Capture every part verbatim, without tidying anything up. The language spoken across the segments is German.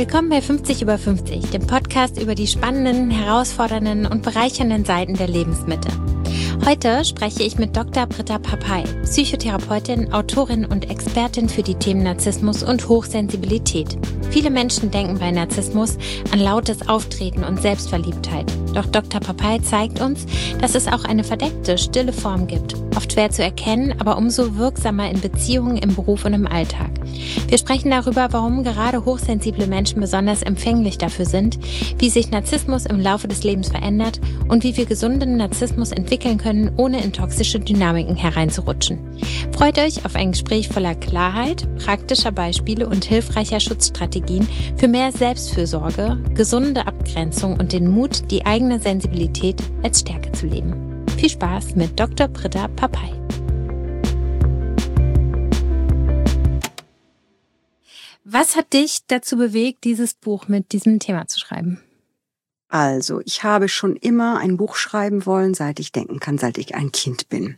Willkommen bei fünfzig über fünfzig, dem Podcast über die spannenden, herausfordernden und bereichernden Seiten der Lebensmitte. Heute spreche ich mit Doktor Britta Papay, Psychotherapeutin, Autorin und Expertin für die Themen Narzissmus und Hochsensibilität. Viele Menschen denken bei Narzissmus an lautes Auftreten und Selbstverliebtheit. Doch Doktor Papay zeigt uns, dass es auch eine verdeckte, stille Form gibt. Oft schwer zu erkennen, aber umso wirksamer in Beziehungen, im Beruf und im Alltag. Wir sprechen darüber, warum gerade hochsensible Menschen besonders empfänglich dafür sind, wie sich Narzissmus im Laufe des Lebens verändert und wie wir gesunden Narzissmus entwickeln können, ohne in toxische Dynamiken hereinzurutschen. Freut euch auf ein Gespräch voller Klarheit, praktischer Beispiele und hilfreicher Schutzstrategien für mehr Selbstfürsorge, gesunde Abgrenzung und den Mut, die eigene Sensibilität als Stärke zu leben. Viel Spaß mit Doktor Britta Papay. Was hat dich dazu bewegt, dieses Buch mit diesem Thema zu schreiben? Also, ich habe schon immer ein Buch schreiben wollen, seit ich denken kann, seit ich ein Kind bin.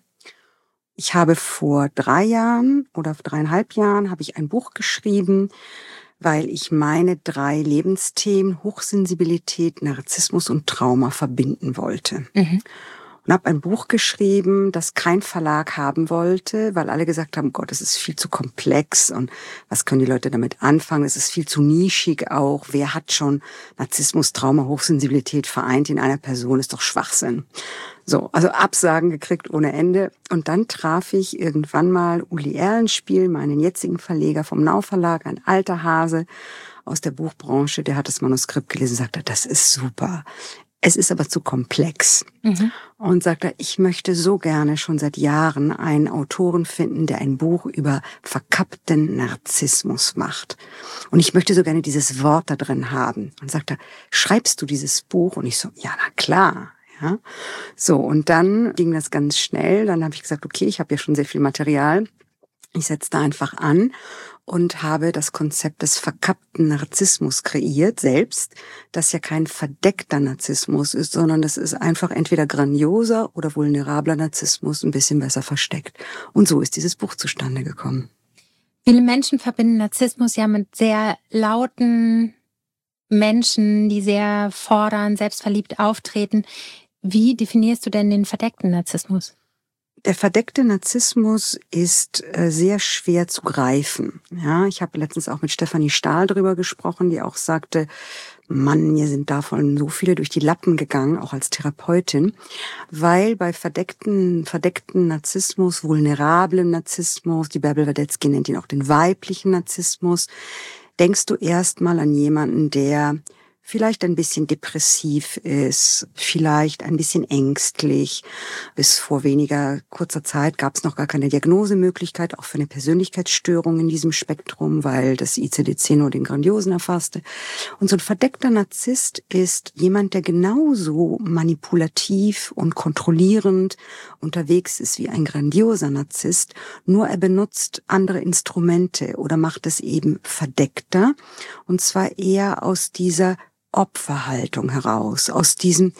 Ich habe vor drei Jahren oder dreieinhalb Jahren habe ich ein Buch geschrieben, weil ich meine drei Lebensthemen Hochsensibilität, Narzissmus und Trauma verbinden wollte. Mhm. Und habe ein Buch geschrieben, das kein Verlag haben wollte, weil alle gesagt haben, Gott, es ist viel zu komplex und was können die Leute damit anfangen? Es ist viel zu nischig auch. Wer hat schon Narzissmus, Trauma, Hochsensibilität vereint in einer Person? Ist doch Schwachsinn. So, also Absagen gekriegt ohne Ende. Und dann traf ich irgendwann mal Uli Erlenspiel, meinen jetzigen Verleger vom Nau Verlag, ein alter Hase aus der Buchbranche, der hat das Manuskript gelesen und sagte, das ist super. Es ist aber zu komplex. Mhm. Und sagte, ich möchte so gerne schon seit Jahren einen Autoren finden, der ein Buch über verkappten Narzissmus macht. Und ich möchte so gerne dieses Wort da drin haben. Und sagte, schreibst du dieses Buch? Und ich so, ja, na klar. Ja. So, und dann ging das ganz schnell. Dann habe ich gesagt, okay, ich habe ja schon sehr viel Material. Ich setze da einfach an und habe das Konzept des verkappten Narzissmus kreiert, selbst, das ja kein verdeckter Narzissmus ist, sondern das ist einfach entweder grandioser oder vulnerabler Narzissmus, ein bisschen besser versteckt. Und so ist dieses Buch zustande gekommen. Viele Menschen verbinden Narzissmus ja mit sehr lauten Menschen, die sehr fordern, selbstverliebt auftreten. Wie definierst du denn den verdeckten Narzissmus? Der verdeckte Narzissmus ist äh, sehr schwer zu greifen. Ja, ich habe letztens auch mit Stefanie Stahl drüber gesprochen, die auch sagte, Mann, mir sind davon so viele durch die Lappen gegangen, auch als Therapeutin, weil bei verdeckten, verdeckten Narzissmus, vulnerablen Narzissmus, die Bärbel Wadetzky nennt ihn auch den weiblichen Narzissmus, denkst du erstmal an jemanden, der vielleicht ein bisschen depressiv ist, vielleicht ein bisschen ängstlich. Bis vor weniger kurzer Zeit gab es noch gar keine Diagnosemöglichkeit, auch für eine Persönlichkeitsstörung in diesem Spektrum, weil das I C D zehn nur den Grandiosen erfasste. Und so ein verdeckter Narzisst ist jemand, der genauso manipulativ und kontrollierend unterwegs ist wie ein grandioser Narzisst, nur er benutzt andere Instrumente oder macht es eben verdeckter, und zwar eher aus dieser Opferhaltung heraus, aus diesem,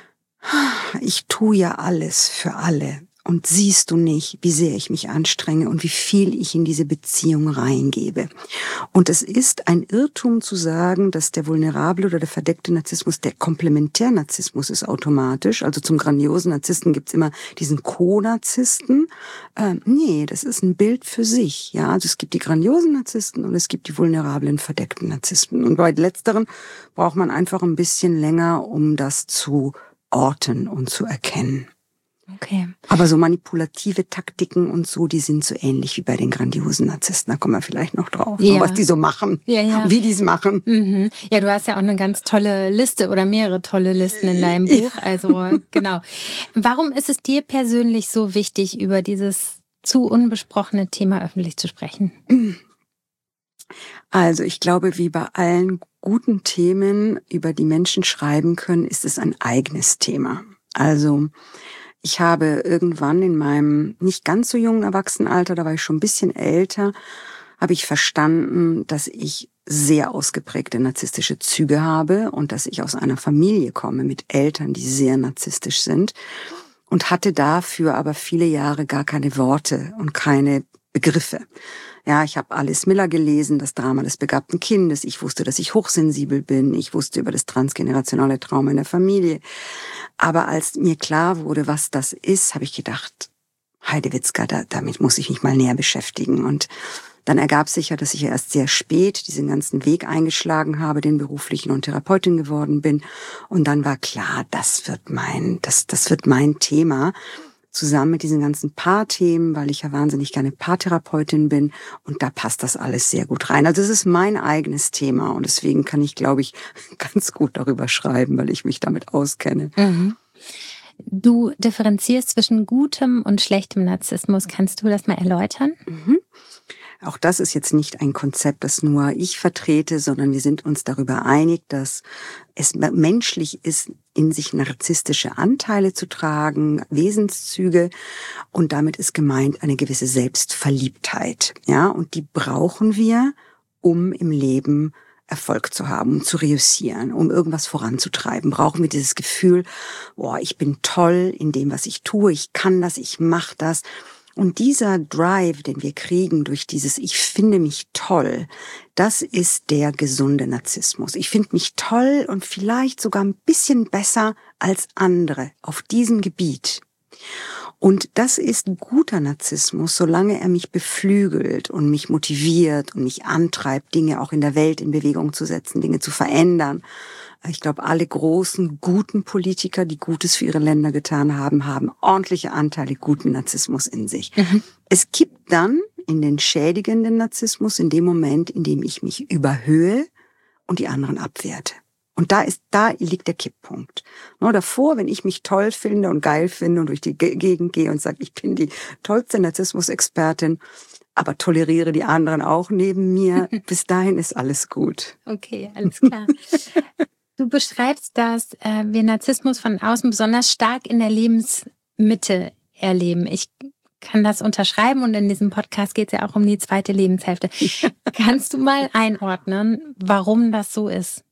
ich tue ja alles für alle und siehst du nicht, wie sehr ich mich anstrenge und wie viel ich in diese Beziehung reingebe. Und es ist ein Irrtum zu sagen, dass der vulnerable oder der verdeckte Narzissmus der Komplementärnarzissmus ist automatisch. Also zum grandiosen Narzissten gibt's immer diesen Co-Narzissten. Ähm, nee, das ist ein Bild für sich. Ja, also es gibt die grandiosen Narzissten und es gibt die vulnerablen, verdeckten Narzissten. Und bei letzteren braucht man einfach ein bisschen länger, um das zu orten und zu erkennen. Okay. Aber so manipulative Taktiken und so, die sind so ähnlich wie bei den grandiosen Narzissten. Da kommen wir vielleicht noch drauf, ja. was die so machen, ja, ja. wie die es machen. Mhm. Ja, du hast ja auch eine ganz tolle Liste oder mehrere tolle Listen in deinem Buch. Also genau. Warum ist es dir persönlich so wichtig, über dieses zu unbesprochene Thema öffentlich zu sprechen? Also ich glaube, wie bei allen guten Themen, über die Menschen schreiben können, ist es ein eigenes Thema. Also ich habe irgendwann in meinem nicht ganz so jungen Erwachsenenalter, da war ich schon ein bisschen älter, habe ich verstanden, dass ich sehr ausgeprägte narzisstische Züge habe und dass ich aus einer Familie komme mit Eltern, die sehr narzisstisch sind, und hatte dafür aber viele Jahre gar keine Worte und keine Begriffe. Ja, ich habe Alice Miller gelesen, das Drama des begabten Kindes. Ich wusste, dass ich hochsensibel bin. Ich wusste über das transgenerationale Trauma in der Familie. Aber als mir klar wurde, was das ist, habe ich gedacht, Heidewitzka, da, damit muss ich mich mal näher beschäftigen. Und dann ergab sich ja, dass ich ja erst sehr spät diesen ganzen Weg eingeschlagen habe, den beruflichen, und Therapeutin geworden bin. Und dann war klar, das wird mein, das, das wird mein Thema. Zusammen mit diesen ganzen Paarthemen, weil ich ja wahnsinnig gerne Paartherapeutin bin, und da passt das alles sehr gut rein. Also es ist mein eigenes Thema, und deswegen kann ich, glaube ich, ganz gut darüber schreiben, weil ich mich damit auskenne. Mhm. Du differenzierst zwischen gutem und schlechtem Narzissmus. Kannst du das mal erläutern? Mhm. Auch das ist jetzt nicht ein Konzept, das nur ich vertrete, sondern wir sind uns darüber einig, dass es menschlich ist, in sich narzisstische Anteile zu tragen, Wesenszüge, und damit ist gemeint eine gewisse Selbstverliebtheit. Ja, und die brauchen wir, um im Leben Erfolg zu haben, um zu reüssieren, um irgendwas voranzutreiben. Brauchen wir dieses Gefühl, boah, ich bin toll in dem, was ich tue, ich kann das, ich mache das. Und dieser Drive, den wir kriegen durch dieses Ich finde mich toll, das ist der gesunde Narzissmus. Ich finde mich toll und vielleicht sogar ein bisschen besser als andere auf diesem Gebiet. Und das ist guter Narzissmus, solange er mich beflügelt und mich motiviert und mich antreibt, Dinge auch in der Welt in Bewegung zu setzen, Dinge zu verändern. Ich glaube, alle großen, guten Politiker, die Gutes für ihre Länder getan haben, haben ordentliche Anteile guten Narzissmus in sich. Mhm. Es kippt dann in den schädigenden Narzissmus in dem Moment, in dem ich mich überhöhe und die anderen abwerte. Und da ist, da liegt der Kipppunkt. Nur davor, wenn ich mich toll finde und geil finde und durch die Gegend gehe und sage, ich bin die tollste Narzissmus-Expertin, aber toleriere die anderen auch neben mir, bis dahin ist alles gut. Okay, alles klar. Du beschreibst, dass äh, wir Narzissmus von außen besonders stark in der Lebensmitte erleben. Ich kann das unterschreiben, und in diesem Podcast geht es ja auch um die zweite Lebenshälfte. Kannst du mal einordnen, warum das so ist?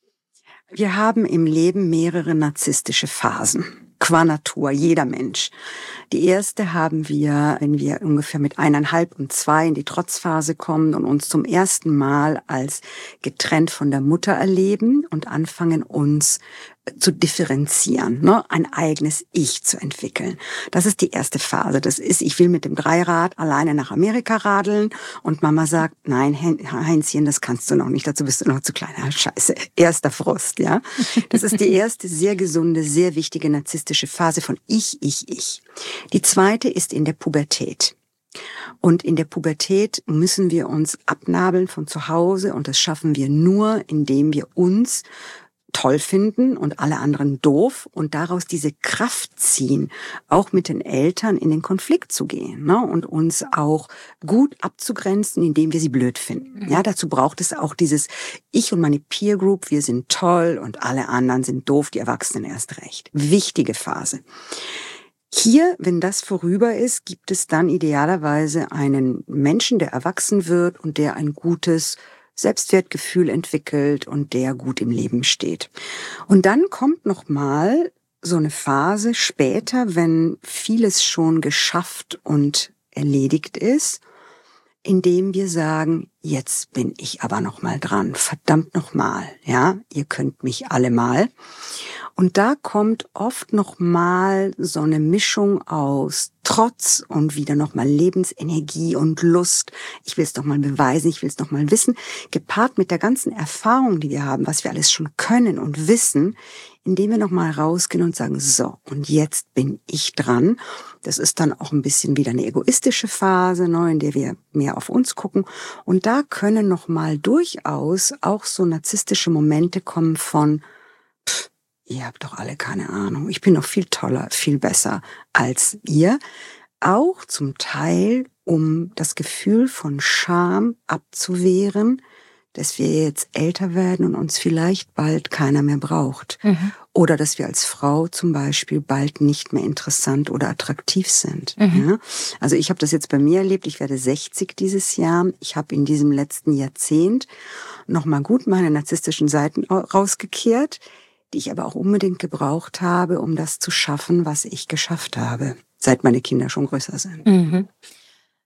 Wir haben im Leben mehrere narzisstische Phasen. Qua Natur, jeder Mensch. Die erste haben wir, wenn wir ungefähr mit eineinhalb und zwei in die Trotzphase kommen und uns zum ersten Mal als getrennt von der Mutter erleben und anfangen, uns zu differenzieren, ne? Ein eigenes Ich zu entwickeln. Das ist die erste Phase. Das ist, ich will mit dem Dreirad alleine nach Amerika radeln, und Mama sagt, nein, Heinzchen, das kannst du noch nicht, dazu bist du noch zu klein. Ja, scheiße, erster Frust, ja. Das ist die erste sehr gesunde, sehr wichtige narzisstische Phase von Ich, Ich, Ich. Die zweite ist in der Pubertät. Und in der Pubertät müssen wir uns abnabeln von zu Hause, und das schaffen wir nur, indem wir uns toll finden und alle anderen doof und daraus diese Kraft ziehen, auch mit den Eltern in den Konflikt zu gehen, ne? Und uns auch gut abzugrenzen, indem wir sie blöd finden. Ja, dazu braucht es auch dieses Ich und meine Peer Group, wir sind toll und alle anderen sind doof, die Erwachsenen erst recht. Wichtige Phase. Hier, wenn das vorüber ist, gibt es dann idealerweise einen Menschen, der erwachsen wird und der ein gutes Selbstwertgefühl entwickelt und der gut im Leben steht. Und dann kommt noch mal so eine Phase später, wenn vieles schon geschafft und erledigt ist, indem wir sagen, jetzt bin ich aber noch mal dran, verdammt noch mal, ja, ihr könnt mich alle mal. Und da kommt oft noch mal so eine Mischung aus Trotz und wieder noch mal Lebensenergie und Lust. Ich will es doch mal beweisen, ich will es doch mal wissen, gepaart mit der ganzen Erfahrung, die wir haben, was wir alles schon können und wissen, indem wir noch mal rausgehen und sagen, so, und jetzt bin ich dran. Das ist dann auch ein bisschen wieder eine egoistische Phase, ne, in der wir mehr auf uns gucken. Und da können noch mal durchaus auch so narzisstische Momente kommen von, pff, ihr habt doch alle keine Ahnung, ich bin noch viel toller, viel besser als ihr. Auch zum Teil, um das Gefühl von Scham abzuwehren, dass wir jetzt älter werden und uns vielleicht bald keiner mehr braucht. Mhm. Oder dass wir als Frau zum Beispiel bald nicht mehr interessant oder attraktiv sind. Mhm. Ja? Also ich habe das jetzt bei mir erlebt, ich werde sechzig dieses Jahr. Ich habe in diesem letzten Jahrzehnt nochmal gut meine narzisstischen Seiten rausgekehrt, die ich aber auch unbedingt gebraucht habe, um das zu schaffen, was ich geschafft habe, seit meine Kinder schon größer sind. Mhm.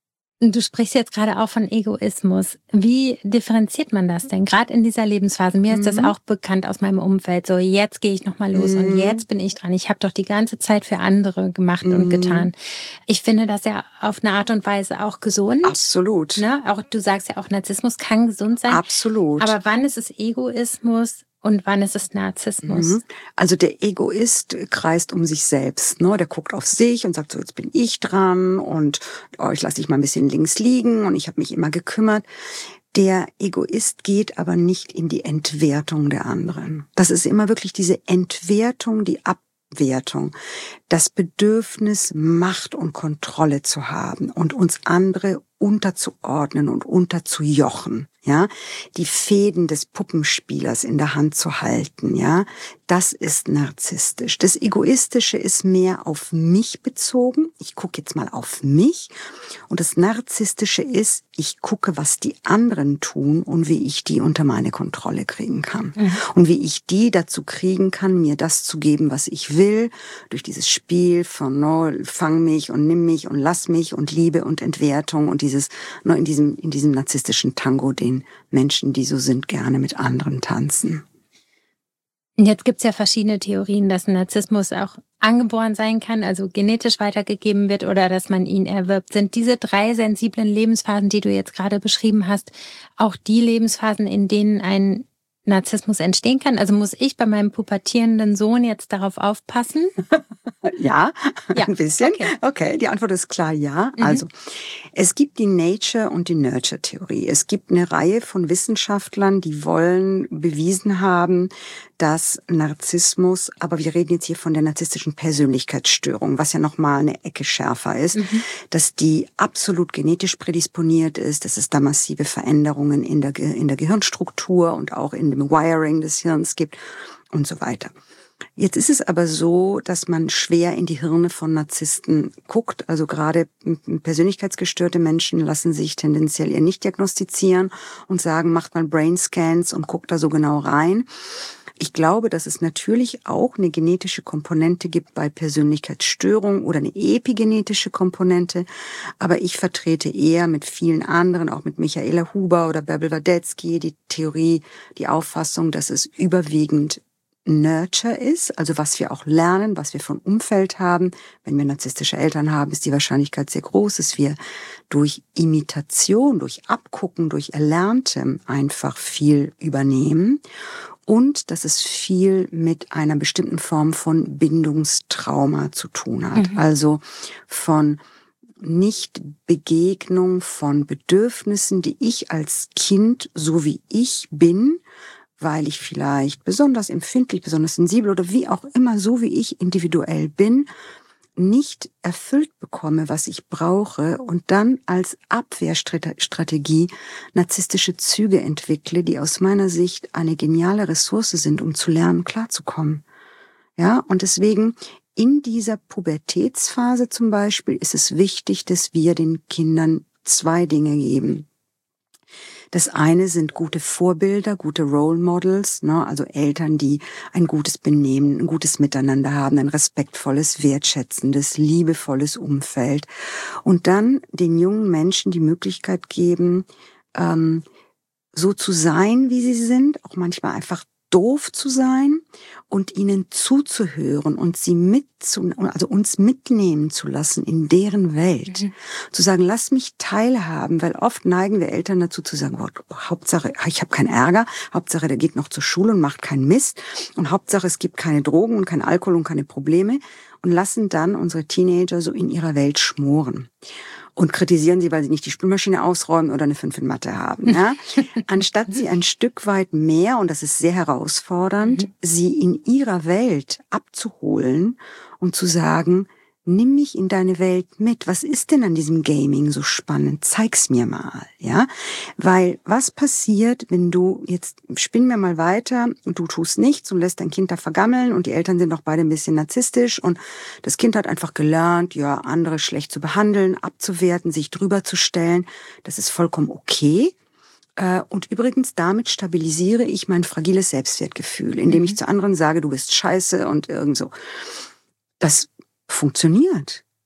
Du sprichst jetzt gerade auch von Egoismus. Wie differenziert man das denn? Gerade in dieser Lebensphase. Mir ist das auch bekannt aus meinem Umfeld. So, jetzt gehe ich nochmal los Mhm. und jetzt bin ich dran. Ich habe doch die ganze Zeit für andere gemacht Mhm. und getan. Ich finde das ja auf eine Art und Weise auch gesund. Absolut. Ne? Auch du sagst ja auch, Narzissmus kann gesund sein. Absolut. Aber wann ist es Egoismus? Und wann ist es Narzissmus? Also der Egoist kreist um sich selbst. Ne? Der guckt auf sich und sagt so, jetzt bin ich dran und oh, ich lasse dich mal ein bisschen links liegen und ich habe mich immer gekümmert. Der Egoist geht aber nicht in die Entwertung der anderen. Das ist immer wirklich diese Entwertung, die Abwertung. Das Bedürfnis, Macht und Kontrolle zu haben und uns andere unterzuordnen und unterzujochen. Ja, die Fäden des Puppenspielers in der Hand zu halten, ja, das ist narzisstisch. Das Egoistische ist mehr auf mich bezogen. Ich gucke jetzt mal auf mich. Und das Narzisstische ist, ich gucke, was die anderen tun und wie ich die unter meine Kontrolle kriegen kann. Mhm. Und wie ich die dazu kriegen kann, mir das zu geben, was ich will, durch dieses Spiel von, no, fang mich und nimm mich und lass mich und Liebe und Entwertung und dieses, no, in diesem, in diesem narzisstischen Tango, den Menschen, die so sind, gerne mit anderen tanzen. Jetzt gibt's ja verschiedene Theorien, dass Narzissmus auch angeboren sein kann, also genetisch weitergegeben wird oder dass man ihn erwirbt. Sind diese drei sensiblen Lebensphasen, die du jetzt gerade beschrieben hast, auch die Lebensphasen, in denen ein Narzissmus entstehen kann? Also muss ich bei meinem pubertierenden Sohn jetzt darauf aufpassen? Ja, ja, ein bisschen. Okay. okay, die Antwort ist klar ja. Mhm. Also es gibt die Nature- und die Nurture-Theorie. Es gibt eine Reihe von Wissenschaftlern, die wollen bewiesen haben, dass Narzissmus, aber wir reden jetzt hier von der narzisstischen Persönlichkeitsstörung, was ja nochmal eine Ecke schärfer ist, mhm. dass die absolut genetisch prädisponiert ist, dass es da massive Veränderungen in der, in der Gehirnstruktur und auch in dem Wiring des Hirns gibt und so weiter. Jetzt ist es aber so, dass man schwer in die Hirne von Narzissten guckt. Also gerade persönlichkeitsgestörte Menschen lassen sich tendenziell eher nicht diagnostizieren und sagen, macht mal Brainscans und guckt da so genau rein. Ich glaube, dass es natürlich auch eine genetische Komponente gibt bei Persönlichkeitsstörungen oder eine epigenetische Komponente. Aber ich vertrete eher mit vielen anderen, auch mit Michaela Huber oder Bärbel Wadetzky, die Theorie, die Auffassung, dass es überwiegend Nurture ist, also was wir auch lernen, was wir vom Umfeld haben. Wenn wir narzisstische Eltern haben, ist die Wahrscheinlichkeit sehr groß, dass wir durch Imitation, durch Abgucken, durch Erlerntem einfach viel übernehmen und dass es viel mit einer bestimmten Form von Bindungstrauma zu tun hat. Mhm. Also von Nichtbegegnung von Bedürfnissen, die ich als Kind, so wie ich bin, weil ich vielleicht besonders empfindlich, besonders sensibel oder wie auch immer, so wie ich individuell bin, nicht erfüllt bekomme, was ich brauche und dann als Abwehrstrategie narzisstische Züge entwickle, die aus meiner Sicht eine geniale Ressource sind, um zu lernen, klarzukommen. Ja, und deswegen in dieser Pubertätsphase zum Beispiel ist es wichtig, dass wir den Kindern zwei Dinge geben. Das eine sind gute Vorbilder, gute Role Models, ne? Also Eltern, die ein gutes Benehmen, ein gutes Miteinander haben, ein respektvolles, wertschätzendes, liebevolles Umfeld. Und dann den jungen Menschen die Möglichkeit geben, ähm, so zu sein, wie sie sind, auch manchmal einfach doof zu sein und ihnen zuzuhören und sie mit zu, also uns mitnehmen zu lassen in deren Welt. Mhm. Zu sagen, lass mich teilhaben, weil oft neigen wir Eltern dazu zu sagen, oh, Hauptsache, ich habe keinen Ärger, Hauptsache, der geht noch zur Schule und macht keinen Mist und Hauptsache, es gibt keine Drogen und kein Alkohol und keine Probleme und lassen dann unsere Teenager so in ihrer Welt schmoren. Und kritisieren sie, weil sie nicht die Spülmaschine ausräumen oder eine fünf in Mathe haben. Ja? Anstatt sie ein Stück weit mehr, und das ist sehr herausfordernd, mhm. sie in ihrer Welt abzuholen und zu sagen, nimm mich in deine Welt mit. Was ist denn an diesem Gaming so spannend? Zeig's mir mal, ja? Weil was passiert, wenn du, jetzt spinnen wir mal weiter und du tust nichts und lässt dein Kind da vergammeln und die Eltern sind noch beide ein bisschen narzisstisch und das Kind hat einfach gelernt, ja, andere schlecht zu behandeln, abzuwerten, sich drüber zu stellen. Das ist vollkommen okay. Und übrigens, damit stabilisiere ich mein fragiles Selbstwertgefühl, indem ich zu anderen sage, du bist scheiße und irgend so. Das funktioniert.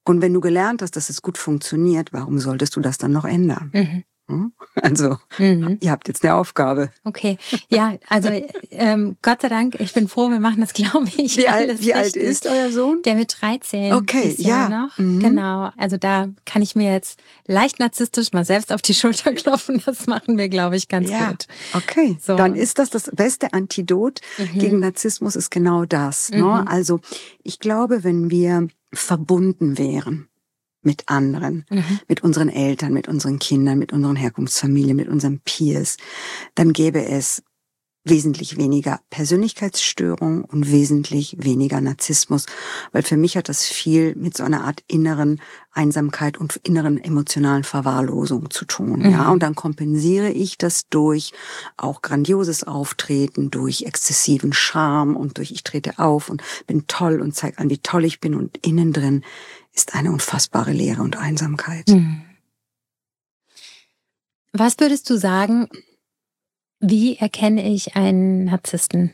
Und wenn du gelernt hast, dass es gut funktioniert, warum solltest du das dann noch ändern? Mhm. Also, mhm. ihr habt jetzt eine Aufgabe. Okay, ja, also ähm, Gott sei Dank, ich bin froh, wir machen das, glaube ich. Wie, alt, wie alt ist euer Sohn? Der wird dreizehn. Okay, ja. Noch. Mhm. Genau, also da kann ich mir jetzt leicht narzisstisch mal selbst auf die Schulter klopfen. Das machen wir, glaube ich, ganz ja. gut. Okay, so. Dann ist das das beste Antidot mhm. gegen Narzissmus, ist genau das. Mhm. Ne? Also ich glaube, wenn wir verbunden wären, mit anderen, mhm. mit unseren Eltern, mit unseren Kindern, mit unseren Herkunftsfamilien, mit unseren Peers, dann gäbe es wesentlich weniger Persönlichkeitsstörung und wesentlich weniger Narzissmus, weil für mich hat das viel mit so einer Art inneren Einsamkeit und inneren emotionalen Verwahrlosung zu tun, mhm. ja, und dann kompensiere ich das durch auch grandioses Auftreten, durch exzessiven Charme und durch ich trete auf und bin toll und zeige an, wie toll ich bin, und innen drin ist eine unfassbare Leere und Einsamkeit. Mhm. Was würdest du sagen, wie erkenne ich einen Narzissten?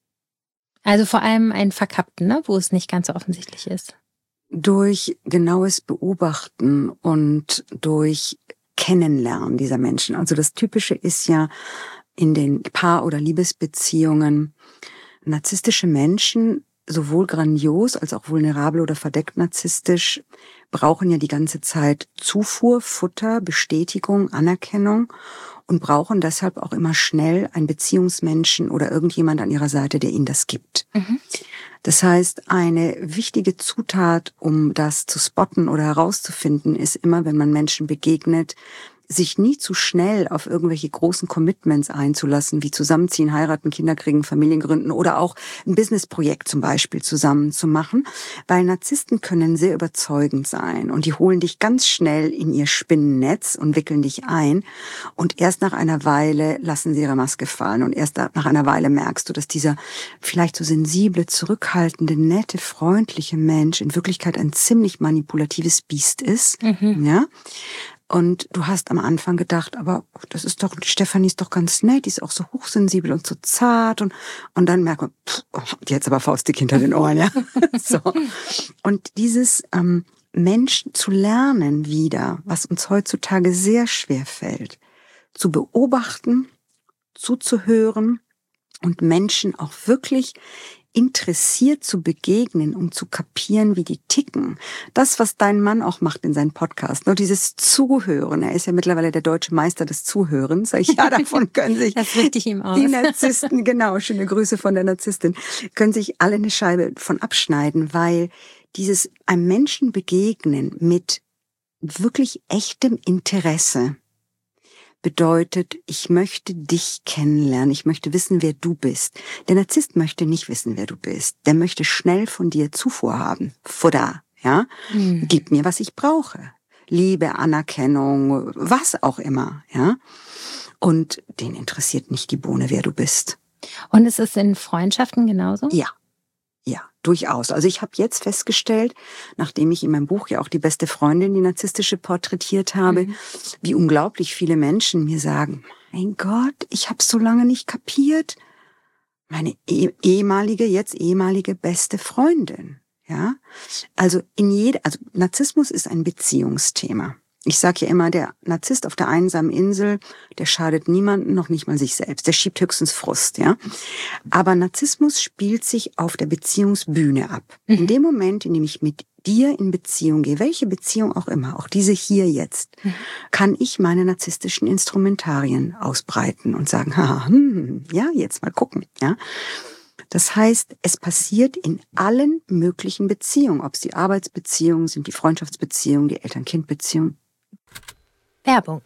Also vor allem einen Verkappten, ne? Wo es nicht ganz so offensichtlich ist. Durch genaues Beobachten und durch Kennenlernen dieser Menschen. Also das Typische ist ja in den Paar- oder Liebesbeziehungen, narzisstische Menschen, sowohl grandios als auch vulnerabel oder verdeckt narzisstisch, brauchen ja die ganze Zeit Zufuhr, Futter, Bestätigung, Anerkennung und brauchen deshalb auch immer schnell einen Beziehungsmenschen oder irgendjemand an ihrer Seite, der ihnen das gibt. Mhm. Das heißt, eine wichtige Zutat, um das zu spotten oder herauszufinden, ist immer, wenn man Menschen begegnet, sich nie zu schnell auf irgendwelche großen Commitments einzulassen, wie zusammenziehen, heiraten, Kinder kriegen, Familien gründen oder auch ein Businessprojekt zum Beispiel zusammen zu machen, weil Narzissten können sehr überzeugend sein und die holen dich ganz schnell in ihr Spinnennetz und wickeln dich ein, und erst nach einer Weile lassen sie ihre Maske fallen und erst nach einer Weile merkst du, dass dieser vielleicht so sensible, zurückhaltende, nette, freundliche Mensch in Wirklichkeit ein ziemlich manipulatives Biest ist, mhm. ja. Und du hast am Anfang gedacht, aber das ist doch, Stefanie ist doch ganz nett, die ist auch so hochsensibel und so zart. Und und dann merkt man, pff, die hat aber faustdick hinter den Ohren, ja. So. Und dieses ähm, Menschen zu lernen wieder, was uns heutzutage sehr schwer fällt, zu beobachten, zuzuhören und Menschen auch wirklich interessiert zu begegnen, um zu kapieren, wie die ticken. Das, was dein Mann auch macht in seinem Podcast, nur dieses Zuhören. Er ist ja mittlerweile der deutsche Meister des Zuhörens. Sag ich, ja, davon können sich das richte ich ihm aus. Die Narzissten, genau, schöne Grüße von der Narzisstin, können sich alle eine Scheibe von abschneiden, weil dieses einem Menschen begegnen mit wirklich echtem Interesse bedeutet, ich möchte dich kennenlernen, ich möchte wissen, wer du bist. Der Narzisst möchte nicht wissen, wer du bist. Der möchte schnell von dir Zufuhr haben. Futter, ja? Mhm. Gib mir, was ich brauche. Liebe, Anerkennung, was auch immer, ja? Und den interessiert nicht die Bohne, wer du bist. Und ist es in Freundschaften genauso? Ja. Ja, durchaus. Also ich habe jetzt festgestellt, nachdem ich in meinem Buch ja auch die beste Freundin, die narzisstische, porträtiert habe, mhm. wie unglaublich viele Menschen mir sagen, mein Gott, ich habe so lange nicht kapiert. Meine eh- ehemalige, jetzt ehemalige beste Freundin. Ja, also in jede, also Narzissmus ist ein Beziehungsthema. Ich sage ja immer, der Narzisst auf der einsamen Insel, der schadet niemanden, noch nicht mal sich selbst. Der schiebt höchstens Frust, ja. Aber Narzissmus spielt sich auf der Beziehungsbühne ab. Mhm. In dem Moment, in dem ich mit dir in Beziehung gehe, welche Beziehung auch immer, auch diese hier jetzt, mhm. kann ich meine narzisstischen Instrumentarien ausbreiten und sagen, haha, hm, ja, jetzt mal gucken, ja. Das heißt, es passiert in allen möglichen Beziehungen, ob es die Arbeitsbeziehungen sind, die Freundschaftsbeziehungen, die Eltern-Kind-Beziehungen. Werbung.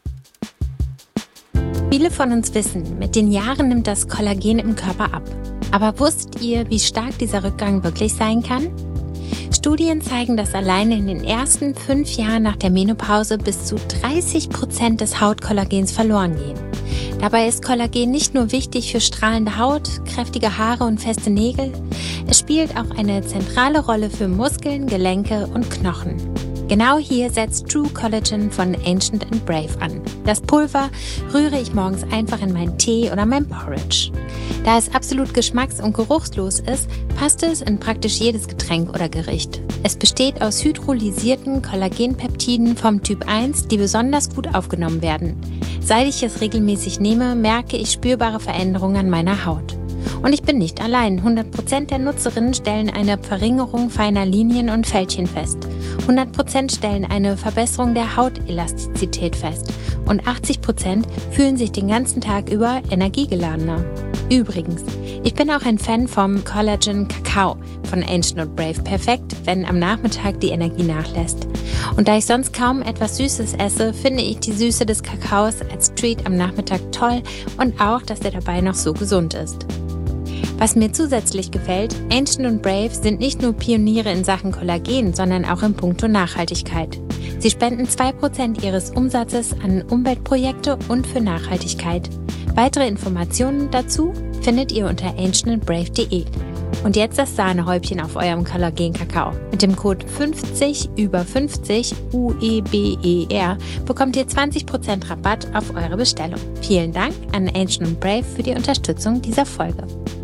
Viele von uns wissen, mit den Jahren nimmt das Kollagen im Körper ab. Aber wusstet ihr, wie stark dieser Rückgang wirklich sein kann? Studien zeigen, dass alleine in den ersten fünf Jahren nach der Menopause bis zu dreißig Prozent des Hautkollagens verloren gehen. Dabei ist Kollagen nicht nur wichtig für strahlende Haut, kräftige Haare und feste Nägel, es spielt auch eine zentrale Rolle für Muskeln, Gelenke und Knochen. Genau hier setzt True Collagen von Ancient and Brave an. Das Pulver rühre ich morgens einfach in meinen Tee oder mein Porridge. Da es absolut geschmacks- und geruchslos ist, passt es in praktisch jedes Getränk oder Gericht. Es besteht aus hydrolysierten Kollagenpeptiden vom Typ eins, die besonders gut aufgenommen werden. Seit ich es regelmäßig nehme, merke ich spürbare Veränderungen an meiner Haut. Und ich bin nicht allein. hundert Prozent der Nutzerinnen stellen eine Verringerung feiner Linien und Fältchen fest. hundert Prozent stellen eine Verbesserung der Hautelastizität fest. Und achtzig Prozent fühlen sich den ganzen Tag über energiegeladener. Übrigens, ich bin auch ein Fan vom Collagen Kakao von Ancient und Brave. Perfekt, wenn am Nachmittag die Energie nachlässt. Und da ich sonst kaum etwas Süßes esse, finde ich die Süße des Kakaos als Treat am Nachmittag toll und auch, dass er dabei noch so gesund ist. Was mir zusätzlich gefällt, Ancient und Brave sind nicht nur Pioniere in Sachen Kollagen, sondern auch in puncto Nachhaltigkeit. Sie spenden zwei Prozent ihres Umsatzes an Umweltprojekte und für Nachhaltigkeit. Weitere Informationen dazu findet ihr unter ancient and brave punkt de. Und jetzt das Sahnehäubchen auf eurem Kollagen-Kakao. Mit dem Code fünfzig über fünfzig U E B E R bekommt ihr zwanzig Prozent Rabatt auf eure Bestellung. Vielen Dank an Ancient and Brave für die Unterstützung dieser Folge.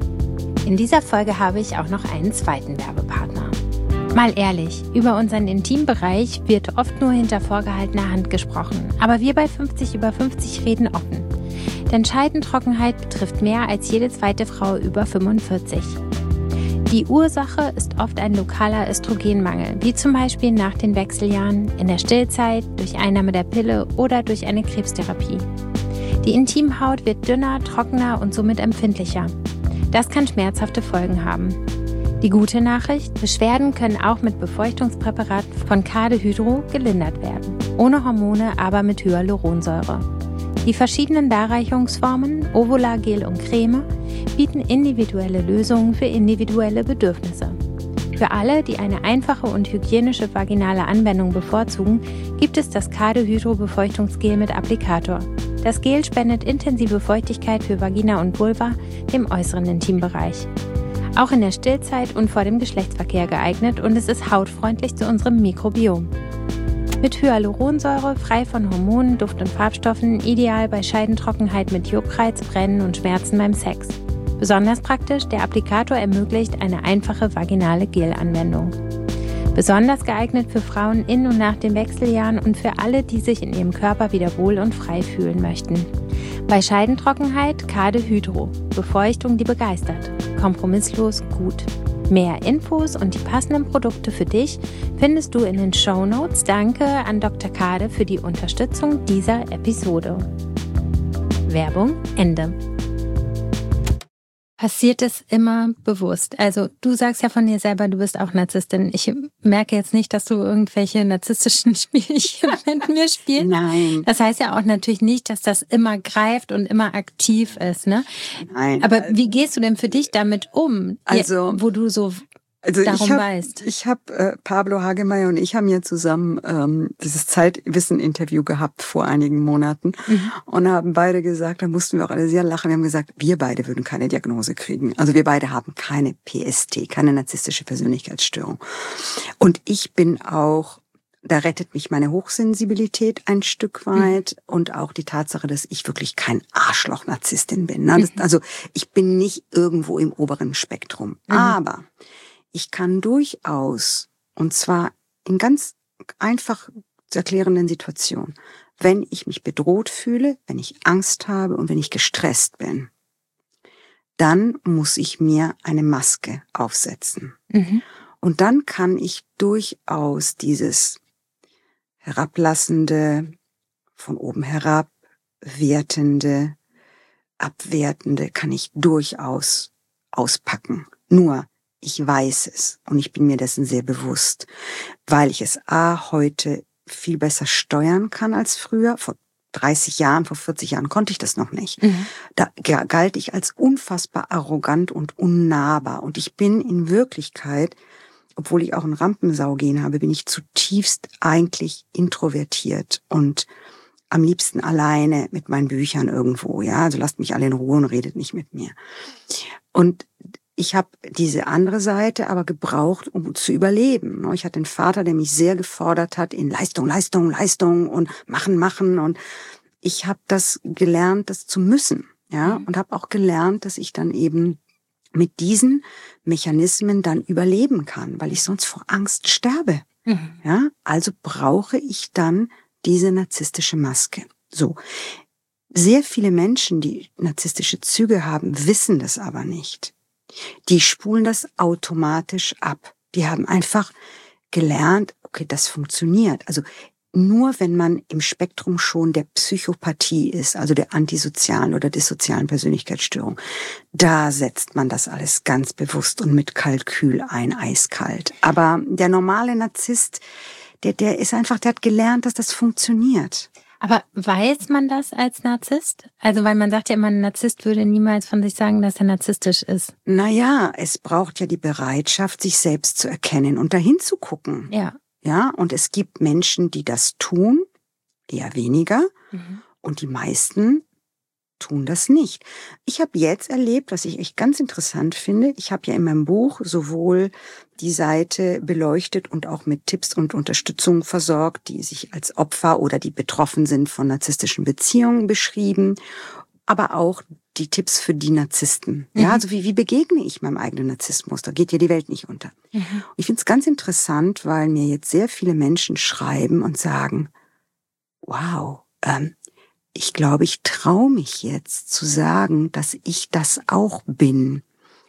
In dieser Folge habe ich auch noch einen zweiten Werbepartner. Mal ehrlich, über unseren Intimbereich wird oft nur hinter vorgehaltener Hand gesprochen. Aber wir bei fünfzig über fünfzig reden offen. Denn Scheidentrockenheit betrifft mehr als jede zweite Frau über fünfundvierzig. Die Ursache ist oft ein lokaler Östrogenmangel, wie zum Beispiel nach den Wechseljahren, in der Stillzeit, durch Einnahme der Pille oder durch eine Krebstherapie. Die Intimhaut wird dünner, trockener und somit empfindlicher. Das kann schmerzhafte Folgen haben. Die gute Nachricht: Beschwerden können auch mit Befeuchtungspräparaten von Kade-Hydro gelindert werden. Ohne Hormone, aber mit Hyaluronsäure. Die verschiedenen Darreichungsformen, Ovola, Gel und Creme, bieten individuelle Lösungen für individuelle Bedürfnisse. Für alle, die eine einfache und hygienische vaginale Anwendung bevorzugen, gibt es das Kade-Hydro-Befeuchtungsgel mit Applikator. Das Gel spendet intensive Feuchtigkeit für Vagina und Vulva, dem äußeren Intimbereich. Auch in der Stillzeit und vor dem Geschlechtsverkehr geeignet und es ist hautfreundlich zu unserem Mikrobiom. Mit Hyaluronsäure, frei von Hormonen, Duft- und Farbstoffen, ideal bei Scheidentrockenheit mit Juckreiz, Brennen und Schmerzen beim Sex. Besonders praktisch, der Applikator ermöglicht eine einfache vaginale Gelanwendung. Besonders geeignet für Frauen in und nach den Wechseljahren und für alle, die sich in ihrem Körper wieder wohl und frei fühlen möchten. Bei Scheidentrockenheit Kade-Hydro. Befeuchtung, die begeistert. Kompromisslos gut. Mehr Infos und die passenden Produkte für dich findest du in den Shownotes. Danke an Doktor Kade für die Unterstützung dieser Episode. Werbung Ende. Passiert es immer bewusst? Also du sagst ja von dir selber, du bist auch Narzisstin. Ich merke jetzt nicht, dass du irgendwelche narzisstischen Spielchen mit mir spielst. Nein. Das heißt ja auch natürlich nicht, dass das immer greift und immer aktiv ist, ne? Nein. Aber wie gehst du denn für dich damit um, also, wo du so also darum ich hab, weißt? Ich habe, äh, Pablo Hagemeyer und ich haben ja zusammen ähm, dieses Zeitwissen-Interview gehabt vor einigen Monaten mhm. und haben beide gesagt, da mussten wir auch alle sehr lachen, wir haben gesagt, wir beide würden keine Diagnose kriegen. Also wir beide haben keine P S T, keine narzisstische Persönlichkeitsstörung. Und ich bin auch, da rettet mich meine Hochsensibilität ein Stück weit mhm. und auch die Tatsache, dass ich wirklich kein Arschloch-Narzisstin bin. Ne? Das, also ich bin nicht irgendwo im oberen Spektrum. Mhm. Aber ich kann durchaus, und zwar in ganz einfach zu erklärenden Situationen, wenn ich mich bedroht fühle, wenn ich Angst habe und wenn ich gestresst bin, dann muss ich mir eine Maske aufsetzen. Mhm. Und dann kann ich durchaus dieses herablassende, von oben herab, wertende, abwertende, kann ich durchaus auspacken. Nur, ich weiß es und ich bin mir dessen sehr bewusst, weil ich es a. heute viel besser steuern kann als früher. Vor dreißig Jahren, vor vierzig Jahren konnte ich das noch nicht. Mhm. Da galt ich als unfassbar arrogant und unnahbar. Und ich bin in Wirklichkeit, obwohl ich auch ein Rampensau-Gen habe, bin ich zutiefst eigentlich introvertiert und am liebsten alleine mit meinen Büchern irgendwo. Ja, also lasst mich alle in Ruhe und redet nicht mit mir. Und ich habe diese andere Seite aber gebraucht, um zu überleben. Ich hatte einen Vater, der mich sehr gefordert hat in Leistung, Leistung, Leistung und machen, machen. Und ich habe das gelernt, das zu müssen. Ja, und habe auch gelernt, dass ich dann eben mit diesen Mechanismen dann überleben kann, weil ich sonst vor Angst sterbe. Mhm. Ja, also brauche ich dann diese narzisstische Maske. So. Sehr viele Menschen, die narzisstische Züge haben, wissen das aber nicht. Die spulen das automatisch ab. Die haben einfach gelernt, okay, das funktioniert. Also nur wenn man im Spektrum schon der Psychopathie ist, also der antisozialen oder dissozialen Persönlichkeitsstörung, da setzt man das alles ganz bewusst und mit Kalkül ein, eiskalt. Aber der normale Narzisst, der, der ist einfach, der hat gelernt, dass das funktioniert. Aber weiß man das als Narzisst? Also, weil man sagt ja immer, ein Narzisst würde niemals von sich sagen, dass er narzisstisch ist. Naja, es braucht ja die Bereitschaft, sich selbst zu erkennen und dahin zu gucken. Ja. Ja, und es gibt Menschen, die das tun, eher weniger, mhm. und die meisten tun das nicht. Ich habe jetzt erlebt, was ich echt ganz interessant finde, ich habe ja in meinem Buch sowohl die Seite beleuchtet und auch mit Tipps und Unterstützung versorgt, die sich als Opfer oder die betroffen sind von narzisstischen Beziehungen beschrieben, aber auch die Tipps für die Narzissten. Mhm. Ja, also wie, wie begegne ich meinem eigenen Narzissmus? Da geht ja die Welt nicht unter. Mhm. Und ich finde es ganz interessant, weil mir jetzt sehr viele Menschen schreiben und sagen, wow, ähm, ich glaube, ich traue mich jetzt zu sagen, dass ich das auch bin.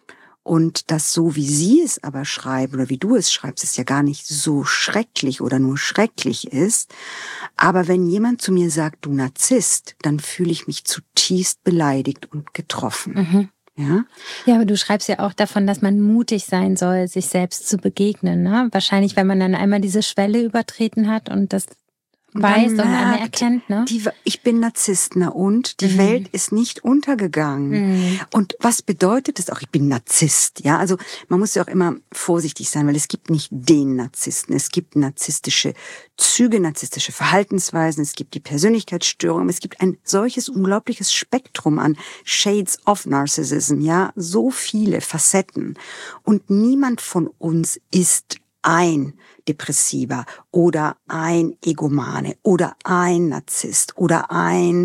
Und das so, wie Sie es aber schreiben oder wie du es schreibst, ist ja gar nicht so schrecklich oder nur schrecklich ist. Aber wenn jemand zu mir sagt, du Narzisst, dann fühle ich mich zutiefst beleidigt und getroffen. Mhm. Ja? Ja, aber du schreibst ja auch davon, dass man mutig sein soll, sich selbst zu begegnen. Ne? Wahrscheinlich, wenn man dann einmal diese Schwelle übertreten hat und das weiß und eine erkennt, ne? Die, ich bin Narzisst, na und? Die mhm. Welt ist nicht untergegangen. Mhm. Und was bedeutet es auch, ich bin Narzisst? Ja, also man muss ja auch immer vorsichtig sein, weil es gibt nicht den Narzissten. Es gibt narzisstische Züge, narzisstische Verhaltensweisen, es gibt die Persönlichkeitsstörung, es gibt ein solches unglaubliches Spektrum an Shades of Narcissism, ja, so viele Facetten. Und niemand von uns ist ein Depressiver oder ein Egomane oder ein Narzisst oder ein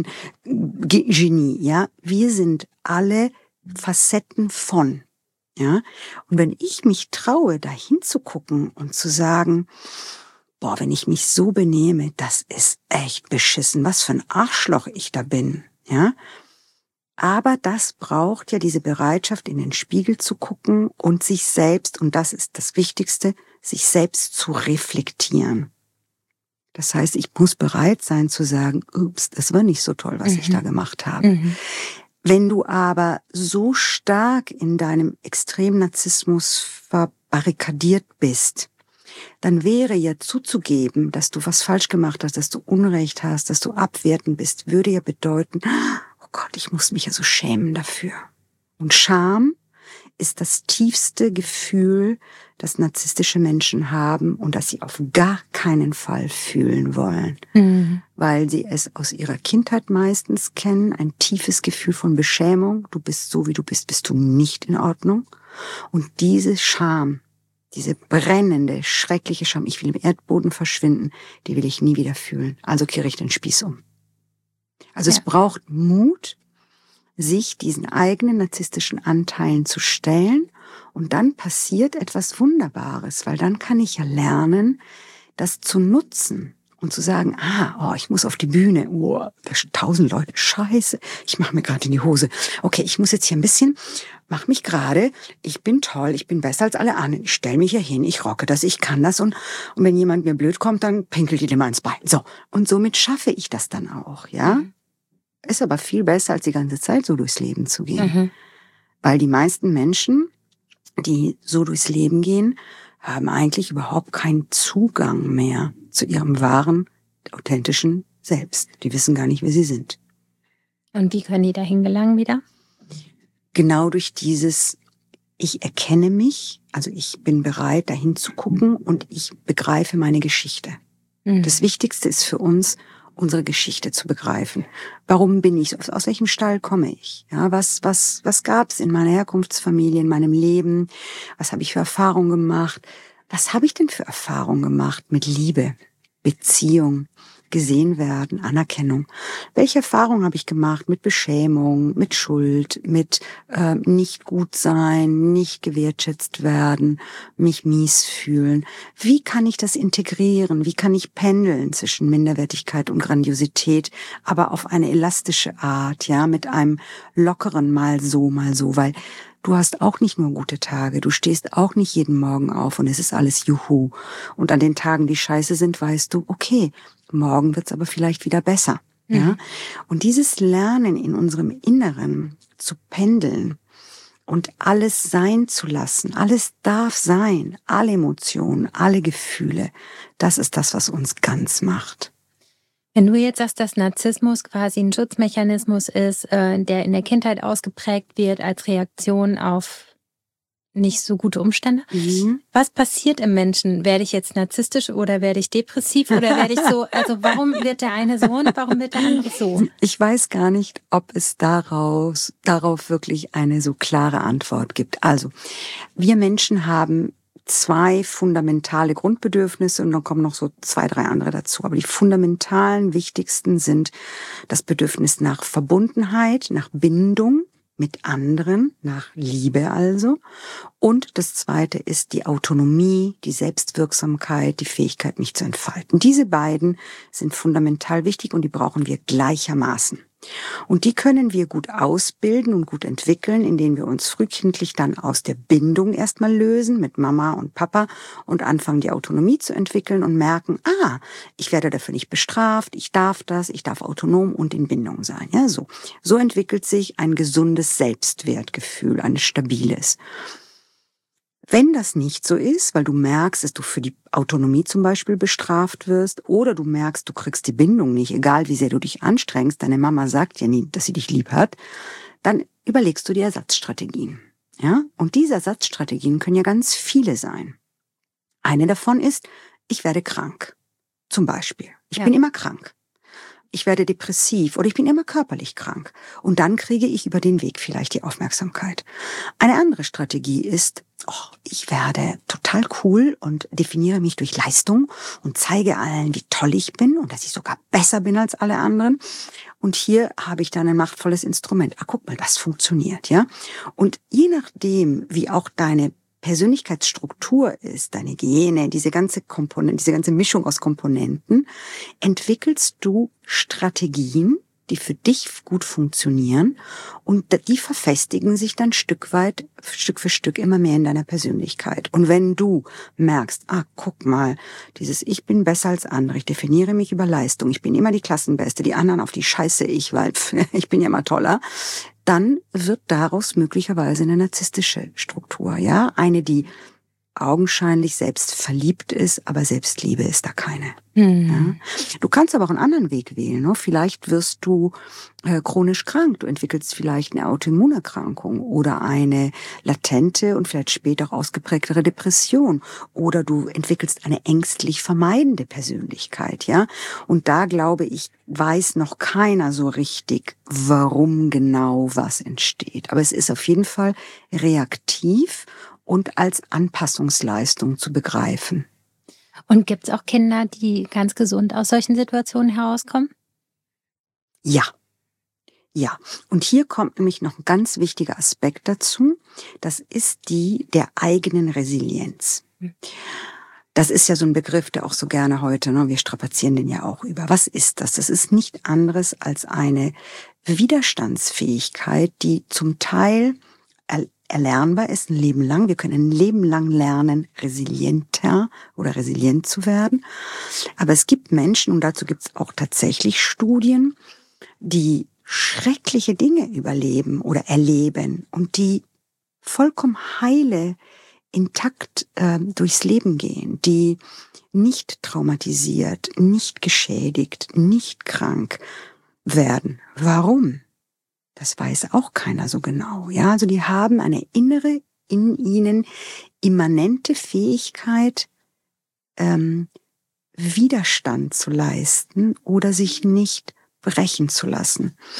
Genie, ja. Wir sind alle Facetten von, ja. Und wenn ich mich traue, da hinzugucken und zu sagen, boah, wenn ich mich so benehme, das ist echt beschissen, was für ein Arschloch ich da bin, ja. Aber das braucht ja diese Bereitschaft, in den Spiegel zu gucken und sich selbst, und das ist das Wichtigste, sich selbst zu reflektieren. Das heißt, ich muss bereit sein zu sagen, ups, das war nicht so toll, was mhm. ich da gemacht habe. Mhm. Wenn du aber so stark in deinem extremen Narzissmus verbarrikadiert bist, dann wäre ja zuzugeben, dass du was falsch gemacht hast, dass du Unrecht hast, dass du abwertend bist, würde ja bedeuten, oh Gott, ich muss mich ja so schämen dafür. Und Scham ist das tiefste Gefühl, das narzisstische Menschen haben und das sie auf gar keinen Fall fühlen wollen, mhm. weil sie es aus ihrer Kindheit meistens kennen, ein tiefes Gefühl von Beschämung. Du bist so, wie du bist, bist du nicht in Ordnung. Und diese Scham, diese brennende, schreckliche Scham, ich will im Erdboden verschwinden, die will ich nie wieder fühlen. Also kehre ich den Spieß um. Also ja. Es braucht Mut, sich diesen eigenen narzisstischen Anteilen zu stellen, und dann passiert etwas Wunderbares, weil dann kann ich ja lernen, das zu nutzen und zu sagen, ah, oh, ich muss auf die Bühne, oh, da sind tausend Leute, scheiße, ich mache mir gerade in die Hose. Okay, ich muss jetzt hier ein bisschen, mach mich gerade, ich bin toll, ich bin besser als alle anderen, ich stelle mich hier hin, ich rocke das, ich kann das, und, und wenn jemand mir blöd kommt, dann pinkelt die dem ans Bein. So, und somit schaffe ich das dann auch, ja. Mhm. Ist aber viel besser, als die ganze Zeit so durchs Leben zu gehen. Mhm. Weil die meisten Menschen, die so durchs Leben gehen, haben eigentlich überhaupt keinen Zugang mehr zu ihrem wahren, authentischen Selbst. Die wissen gar nicht, wer sie sind. Und wie können die dahin gelangen wieder? Genau durch dieses, ich erkenne mich, also ich bin bereit, dahin zu gucken und ich begreife meine Geschichte. Mhm. Das Wichtigste ist für uns, unsere Geschichte zu begreifen. Warum bin ich? Aus, aus welchem Stall komme ich? Ja, was, was, was gab's in meiner Herkunftsfamilie, in meinem Leben? Was habe ich für Erfahrungen gemacht? Was habe ich denn für Erfahrungen gemacht mit Liebe, Beziehung, gesehen werden, Anerkennung. Welche Erfahrungen habe ich gemacht mit Beschämung, mit Schuld, mit äh, nicht gut sein, nicht gewertschätzt werden, mich mies fühlen? Wie kann ich das integrieren? Wie kann ich pendeln zwischen Minderwertigkeit und Grandiosität, aber auf eine elastische Art, ja, mit einem lockeren mal so, mal so, weil du hast auch nicht nur gute Tage, du stehst auch nicht jeden Morgen auf und es ist alles Juhu. Und an den Tagen, die scheiße sind, weißt du, okay, morgen wird's aber vielleicht wieder besser. Mhm. Ja? Und dieses Lernen in unserem Inneren zu pendeln und alles sein zu lassen, alles darf sein, alle Emotionen, alle Gefühle, das ist das, was uns ganz macht. Wenn du jetzt sagst, dass Narzissmus quasi ein Schutzmechanismus ist, äh, der in der Kindheit ausgeprägt wird als Reaktion auf nicht so gute Umstände. Mhm. Was passiert im Menschen? Werde ich jetzt narzisstisch oder werde ich depressiv oder werde ich so, also warum wird der eine so und warum wird der andere so? Ich weiß gar nicht, ob es daraus, darauf wirklich eine so klare Antwort gibt. Also, wir Menschen haben zwei fundamentale Grundbedürfnisse und dann kommen noch so zwei, drei andere dazu. Aber die fundamentalen, wichtigsten sind das Bedürfnis nach Verbundenheit, nach Bindung mit anderen, nach Liebe also. Und das zweite ist die Autonomie, die Selbstwirksamkeit, die Fähigkeit, mich zu entfalten. Diese beiden sind fundamental wichtig und die brauchen wir gleichermaßen. Und die können wir gut ausbilden und gut entwickeln, indem wir uns frühkindlich dann aus der Bindung erstmal lösen mit Mama und Papa und anfangen, die Autonomie zu entwickeln und merken, ah, ich werde dafür nicht bestraft, ich darf das, ich darf autonom und in Bindung sein. Ja, so. So entwickelt sich ein gesundes Selbstwertgefühl, ein stabiles. Wenn das nicht so ist, weil du merkst, dass du für die Autonomie zum Beispiel bestraft wirst oder du merkst, du kriegst die Bindung nicht, egal wie sehr du dich anstrengst, deine Mama sagt ja nie, dass sie dich lieb hat, dann überlegst du dir Ersatzstrategien. Ja? Und diese Ersatzstrategien können ja ganz viele sein. Eine davon ist, ich werde krank. Zum Beispiel. Ich ja. bin immer krank. Ich werde depressiv oder ich bin immer körperlich krank. Und dann kriege ich über den Weg vielleicht die Aufmerksamkeit. Eine andere Strategie ist, oh, ich werde total cool und definiere mich durch Leistung und zeige allen, wie toll ich bin und dass ich sogar besser bin als alle anderen. Und hier habe ich dann ein machtvolles Instrument. Ah, guck mal, das funktioniert, ja. Und je nachdem, wie auch deine Persönlichkeitsstruktur ist, deine Gene, diese ganze Komponente, diese ganze Mischung aus Komponenten, entwickelst du Strategien, die für dich gut funktionieren und die verfestigen sich dann Stück weit, Stück für Stück immer mehr in deiner Persönlichkeit. Und wenn du merkst, ah, guck mal, dieses Ich bin besser als andere, ich definiere mich über Leistung, ich bin immer die Klassenbeste, die anderen auf die Scheiße ich, weil ich bin ja immer toller, dann wird daraus möglicherweise eine narzisstische Struktur, ja, eine, die augenscheinlich selbst verliebt ist, aber Selbstliebe ist da keine. Mhm. Ja? Du kannst aber auch einen anderen Weg wählen. Ne? Vielleicht wirst du äh, chronisch krank. Du entwickelst vielleicht eine Autoimmunerkrankung oder eine latente und vielleicht später auch ausgeprägtere Depression. Oder du entwickelst eine ängstlich vermeidende Persönlichkeit. Ja, und da glaube ich, weiß noch keiner so richtig, warum genau was entsteht. Aber es ist auf jeden Fall reaktiv und als Anpassungsleistung zu begreifen. Und gibt es auch Kinder, die ganz gesund aus solchen Situationen herauskommen? Ja, ja. Und hier kommt nämlich noch ein ganz wichtiger Aspekt dazu. Das ist die der eigenen Resilienz. Das ist ja so ein Begriff, der auch so gerne heute, ne, wir strapazieren den ja auch über. Was ist das? Das ist nicht anderes als eine Widerstandsfähigkeit, die zum Teil erlernbar ist, ein Leben lang. Wir können ein Leben lang lernen, resilienter oder resilient zu werden. Aber es gibt Menschen, und dazu gibt es auch tatsächlich Studien, die schreckliche Dinge überleben oder erleben und die vollkommen heile, intakt äh, durchs Leben gehen, die nicht traumatisiert, nicht geschädigt, nicht krank werden. Warum? Das weiß auch keiner so genau. Ja, also die haben eine innere, in ihnen immanente Fähigkeit, ähm, Widerstand zu leisten oder sich nicht brechen zu lassen.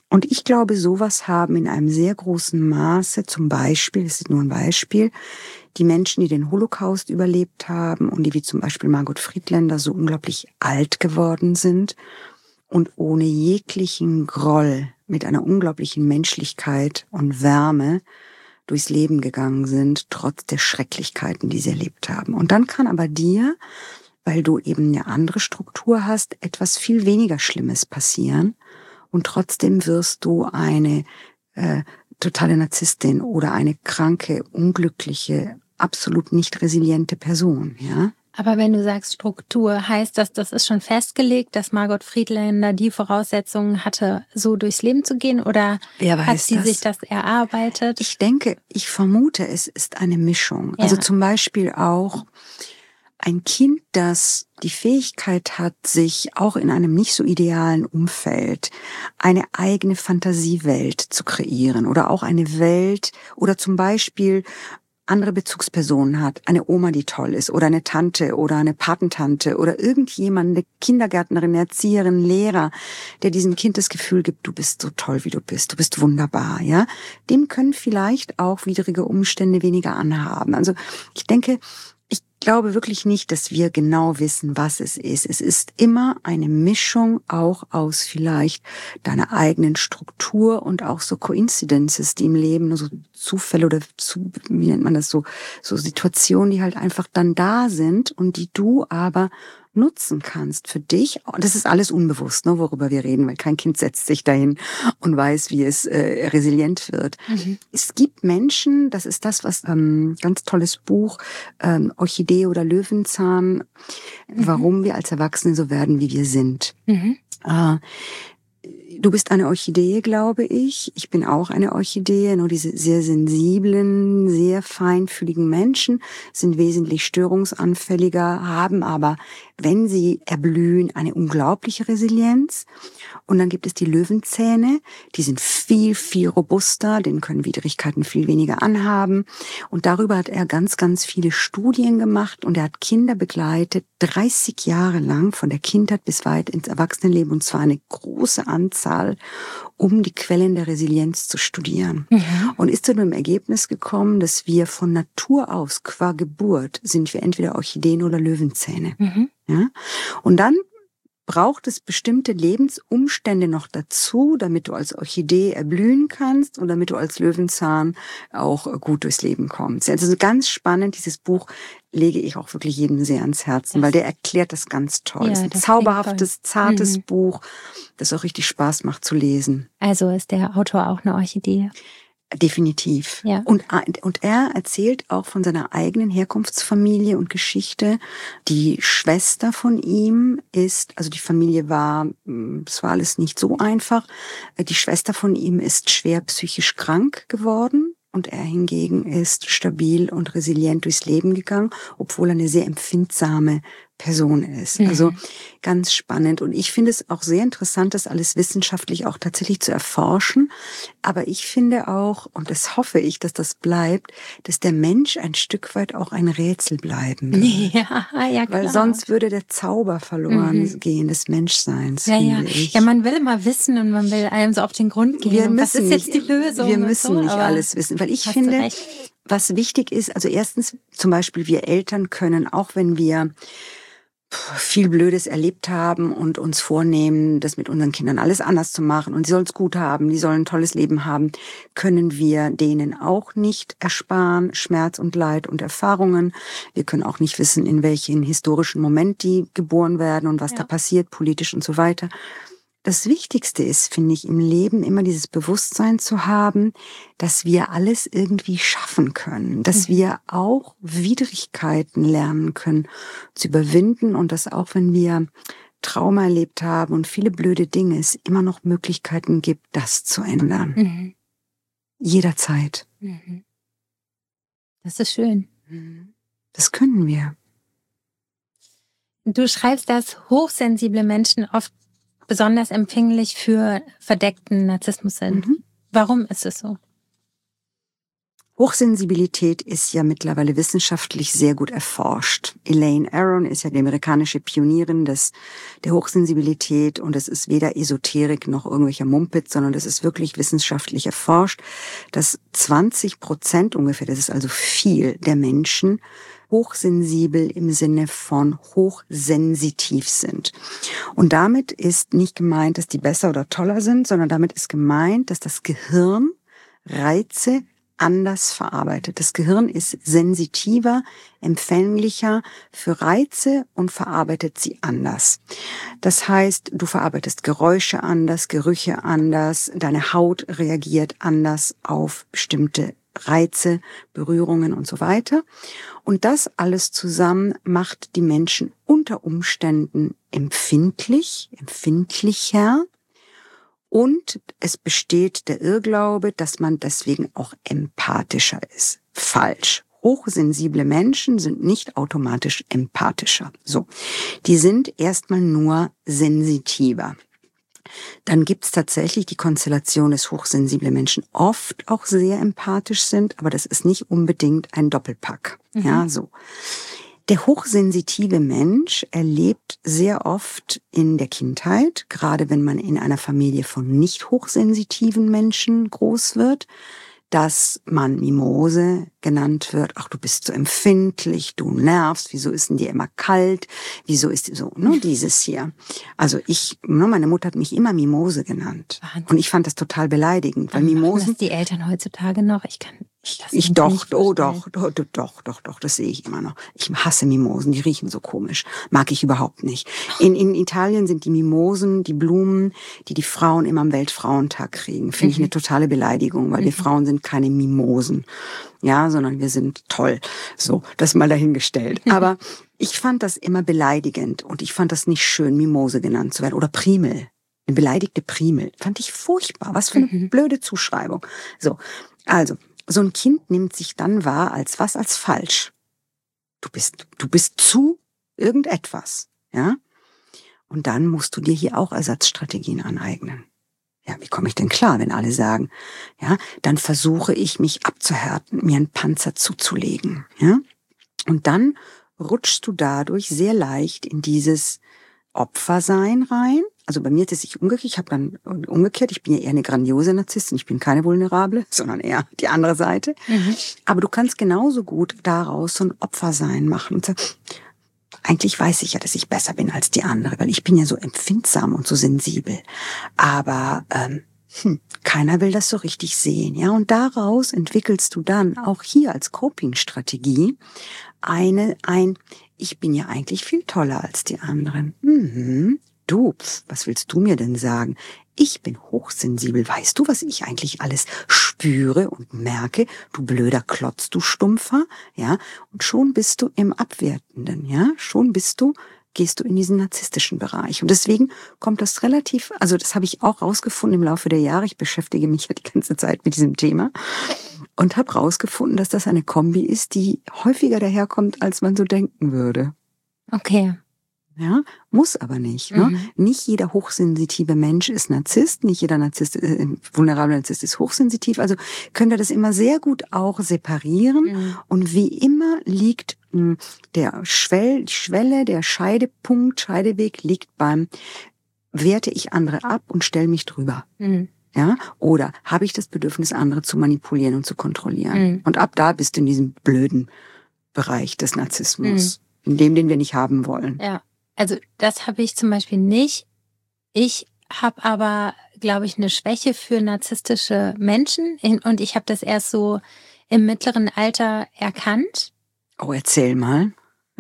Und ich glaube, sowas haben in einem sehr großen Maße, zum Beispiel, das ist nur ein Beispiel, die Menschen, die den Holocaust überlebt haben und die wie zum Beispiel Margot Friedländer so unglaublich alt geworden sind und ohne jeglichen Groll mit einer unglaublichen Menschlichkeit und Wärme durchs Leben gegangen sind, trotz der Schrecklichkeiten, die sie erlebt haben. Und dann kann aber dir, weil du eben eine andere Struktur hast, etwas viel weniger Schlimmes passieren. Und trotzdem wirst du eine äh, totale Narzisstin oder eine kranke, unglückliche, absolut nicht resiliente Person, ja. Aber wenn du sagst Struktur, heißt das, das ist schon festgelegt, dass Margot Friedländer die Voraussetzungen hatte, so durchs Leben zu gehen? Oder hat sie das? sich das erarbeitet? Ich denke, ich vermute, es ist eine Mischung. Ja. Also zum Beispiel auch ein Kind, das die Fähigkeit hat, sich auch in einem nicht so idealen Umfeld eine eigene Fantasiewelt zu kreieren oder auch eine Welt oder zum Beispiel andere Bezugspersonen hat, eine Oma, die toll ist oder eine Tante oder eine Patentante oder irgendjemand, eine Kindergärtnerin, eine Erzieherin, Lehrer, der diesem Kind das Gefühl gibt, du bist so toll, wie du bist, du bist wunderbar, ja. Dem können vielleicht auch widrige Umstände weniger anhaben. Also ich denke, ich glaube wirklich nicht, dass wir genau wissen, was es ist. Es ist immer eine Mischung auch aus vielleicht deiner eigenen Struktur und auch so Coincidences, die im Leben, so Zufälle oder zu, wie nennt man das so, so Situationen, die halt einfach dann da sind und die du aber nutzen kannst für dich. Das ist alles unbewusst, ne, worüber wir reden, weil kein Kind setzt sich dahin und weiß, wie es äh, resilient wird. Mhm. Es gibt Menschen, das ist das, was ähm, ganz tolles Buch, ähm, Orchidee oder Löwenzahn, mhm. warum wir als Erwachsene so werden, wie wir sind. Mhm. Äh, Du bist eine Orchidee, glaube ich. Ich bin auch eine Orchidee. Nur diese sehr sensiblen, sehr feinfühligen Menschen sind wesentlich störungsanfälliger, haben aber, wenn sie erblühen, eine unglaubliche Resilienz. Und dann gibt es die Löwenzähne, die sind viel, viel robuster, denen können Widrigkeiten viel weniger anhaben. Und darüber hat er ganz, ganz viele Studien gemacht und er hat Kinder begleitet, dreißig Jahre lang, von der Kindheit bis weit ins Erwachsenenleben, und zwar eine große Anzahl, um die Quellen der Resilienz zu studieren. Mhm. Und ist zu dem Ergebnis gekommen, dass wir von Natur aus, qua Geburt, sind wir entweder Orchideen oder Löwenzähne. Mhm. Ja? Und dann braucht es bestimmte Lebensumstände noch dazu, damit du als Orchidee erblühen kannst und damit du als Löwenzahn auch gut durchs Leben kommst. Also ganz spannend, dieses Buch lege ich auch wirklich jedem sehr ans Herzen, das, weil der erklärt das ganz toll. Ja, es ist ein zauberhaftes, zartes mhm. Buch, das auch richtig Spaß macht zu lesen. Also ist der Autor auch eine Orchidee? Definitiv. Ja. Und, und er erzählt auch von seiner eigenen Herkunftsfamilie und Geschichte. Die Schwester von ihm ist, also die Familie war, es war alles nicht so einfach. Die Schwester von ihm ist schwer psychisch krank geworden. Und er hingegen ist stabil und resilient durchs Leben gegangen, obwohl er eine sehr empfindsame Person ist. Mhm. Also ganz spannend. Und ich finde es auch sehr interessant, das alles wissenschaftlich auch tatsächlich zu erforschen. Aber ich finde auch, und das hoffe ich, dass das bleibt, dass der Mensch ein Stück weit auch ein Rätsel bleiben wird. Ja, ja, klar. Weil sonst würde der Zauber verloren mhm. gehen des Menschseins, ja, finde ja. ich. Ja, man will immer wissen und man will einem so auf den Grund gehen. Wir müssen was ist jetzt die Lösung? Wir müssen so, nicht alles wissen. Weil ich finde, was wichtig ist, also erstens zum Beispiel wir Eltern können, auch wenn wir viel Blödes erlebt haben und uns vornehmen, das mit unseren Kindern alles anders zu machen und sie sollen es gut haben, die sollen ein tolles Leben haben, können wir denen auch nicht ersparen, Schmerz und Leid und Erfahrungen. Wir können auch nicht wissen, in welchen historischen Moment die geboren werden und was ja. da passiert, politisch und so weiter. Das Wichtigste ist, finde ich, im Leben immer dieses Bewusstsein zu haben, dass wir alles irgendwie schaffen können, dass mhm. wir auch Widrigkeiten lernen können zu überwinden und dass auch wenn wir Trauma erlebt haben und viele blöde Dinge, es immer noch Möglichkeiten gibt, das zu ändern. Mhm. Jederzeit. Mhm. Das ist schön. Das können wir. Du schreibst, dass hochsensible Menschen oft besonders empfänglich für verdeckten Narzissmus sind. Mhm. Warum ist es so? Hochsensibilität ist ja mittlerweile wissenschaftlich sehr gut erforscht. Elaine Aron ist ja die amerikanische Pionierin des, der Hochsensibilität und es ist weder Esoterik noch irgendwelcher Mumpitz, sondern das ist wirklich wissenschaftlich erforscht, dass zwanzig Prozent ungefähr, das ist also viel, der Menschen hochsensibel im Sinne von hochsensitiv sind. Und damit ist nicht gemeint, dass die besser oder toller sind, sondern damit ist gemeint, dass das Gehirn Reize anders verarbeitet. Das Gehirn ist sensitiver, empfänglicher für Reize und verarbeitet sie anders. Das heißt, du verarbeitest Geräusche anders, Gerüche anders, deine Haut reagiert anders auf bestimmte Reize, Berührungen und so weiter. Und das alles zusammen macht die Menschen unter Umständen empfindlich, empfindlicher. Und es besteht der Irrglaube, dass man deswegen auch empathischer ist. Falsch. Hochsensible Menschen sind nicht automatisch empathischer. So, die sind erstmal nur sensitiver. Dann gibt's tatsächlich die Konstellation, dass hochsensible Menschen oft auch sehr empathisch sind, aber das ist nicht unbedingt ein Doppelpack. Mhm. Ja, so. Der hochsensitive Mensch erlebt sehr oft in der Kindheit, gerade wenn man in einer Familie von nicht hochsensitiven Menschen groß wird, dass man Mimose genannt wird. Ach, du bist so empfindlich, du nervst, wieso ist denn dir immer kalt, wieso ist so, ne, dieses hier. Also ich, ne, meine Mutter hat mich immer Mimose genannt. Wahnsinn. Und ich fand das total beleidigend, weil Mimosen... Machen das die Eltern heutzutage noch? Ich kann... Ich, ich doch, oh doch, doch, doch, doch, doch, das sehe ich immer noch. Ich hasse Mimosen, die riechen so komisch. Mag ich überhaupt nicht. In, in Italien sind die Mimosen, die Blumen, die die Frauen immer am Weltfrauentag kriegen. Finde mhm. ich eine totale Beleidigung, weil mhm. wir Frauen sind keine Mimosen. Ja, sondern wir sind toll. So, das mal dahingestellt. Mhm. Aber ich fand das immer beleidigend und ich fand das nicht schön, Mimose genannt zu werden. Oder Primel. Eine beleidigte Primel. Fand ich furchtbar. Was für eine mhm. blöde Zuschreibung. So, also, so ein Kind nimmt sich dann wahr als was? Als falsch. Du bist, du bist zu irgendetwas, ja? Und dann musst du dir hier auch Ersatzstrategien aneignen. Ja, wie komme ich denn klar, wenn alle sagen, ja? Dann versuche ich mich abzuhärten, mir einen Panzer zuzulegen, ja? Und dann rutschst du dadurch sehr leicht in dieses Opfersein rein. Also bei mir hat es sich umgekehrt, ich habe dann umgekehrt, ich bin ja eher eine grandiose Narzisstin, ich bin keine vulnerable, sondern eher die andere Seite. Mhm. Aber du kannst genauso gut daraus so ein Opfersein machen und sagen, eigentlich weiß ich ja, dass ich besser bin als die andere, weil ich bin ja so empfindsam und so sensibel. Aber ähm, hm, keiner will das so richtig sehen, ja. Und daraus entwickelst du dann auch hier als Coping-Strategie eine, ein, ich bin ja eigentlich viel toller als die anderen. Mhm. Du, was willst du mir denn sagen? Ich bin hochsensibel. Weißt du, was ich eigentlich alles spüre und merke? Du blöder Klotz, du Stumpfer, ja? Und schon bist du im Abwertenden, ja? Schon bist du, gehst du in diesen narzisstischen Bereich. Und deswegen kommt das relativ, also das habe ich auch rausgefunden im Laufe der Jahre. Ich beschäftige mich ja die ganze Zeit mit diesem Thema und habe rausgefunden, dass das eine Kombi ist, die häufiger daherkommt, als man so denken würde. Okay. Ja, muss aber nicht. Ne? Mhm. Nicht jeder hochsensitive Mensch ist Narzisst, nicht jeder Narzisst, äh, vulnerable Narzisst ist hochsensitiv. Also könnt ihr das immer sehr gut auch separieren. Mhm. Und wie immer liegt mh, der Schwell, die Schwelle, der Scheidepunkt, Scheideweg liegt beim werte ich andere ab und stelle mich drüber. Mhm. Ja, oder habe ich das Bedürfnis, andere zu manipulieren und zu kontrollieren? Mhm. Und ab da bist du in diesem blöden Bereich des Narzissmus, mhm. in dem, den wir nicht haben wollen. Ja. Also das habe ich zum Beispiel nicht. Ich habe aber, glaube ich, eine Schwäche für narzisstische Menschen und ich habe das erst so im mittleren Alter erkannt. Oh, erzähl mal.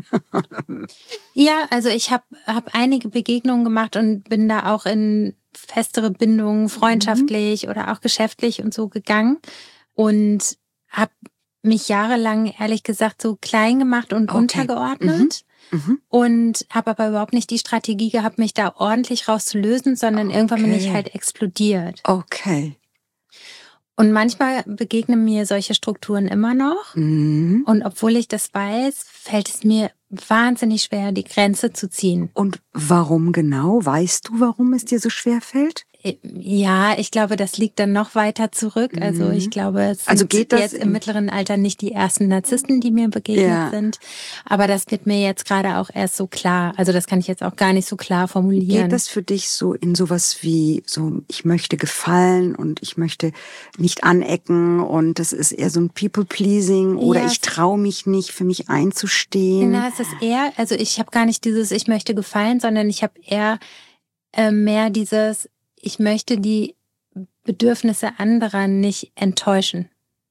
Ja, also ich habe hab einige Begegnungen gemacht und bin da auch in festere Bindungen, freundschaftlich mhm. oder auch geschäftlich und so gegangen und habe mich jahrelang, ehrlich gesagt, so klein gemacht und okay. untergeordnet. Mhm. Mhm. Und habe aber überhaupt nicht die Strategie gehabt, mich da ordentlich rauszulösen, sondern okay. irgendwann bin ich halt explodiert. Okay. Und manchmal begegnen mir solche Strukturen immer noch. Mhm. Und obwohl ich das weiß, fällt es mir wahnsinnig schwer, die Grenze zu ziehen. Und warum genau? Weißt du, warum es dir so schwer fällt? Ja, ich glaube, das liegt dann noch weiter zurück. Also ich glaube, es sind also geht das jetzt im mittleren Alter nicht die ersten Narzissten, die mir begegnet ja. sind. Aber das wird mir jetzt gerade auch erst so klar. Also das kann ich jetzt auch gar nicht so klar formulieren. Geht das für dich so in sowas wie, so ich möchte gefallen und ich möchte nicht anecken und das ist eher so ein People-Pleasing oder ja, ich traue mich nicht, für mich einzustehen? Na, es ist eher, also ich habe gar nicht dieses ich möchte gefallen, sondern ich habe eher äh, mehr dieses ich möchte die Bedürfnisse anderer nicht enttäuschen.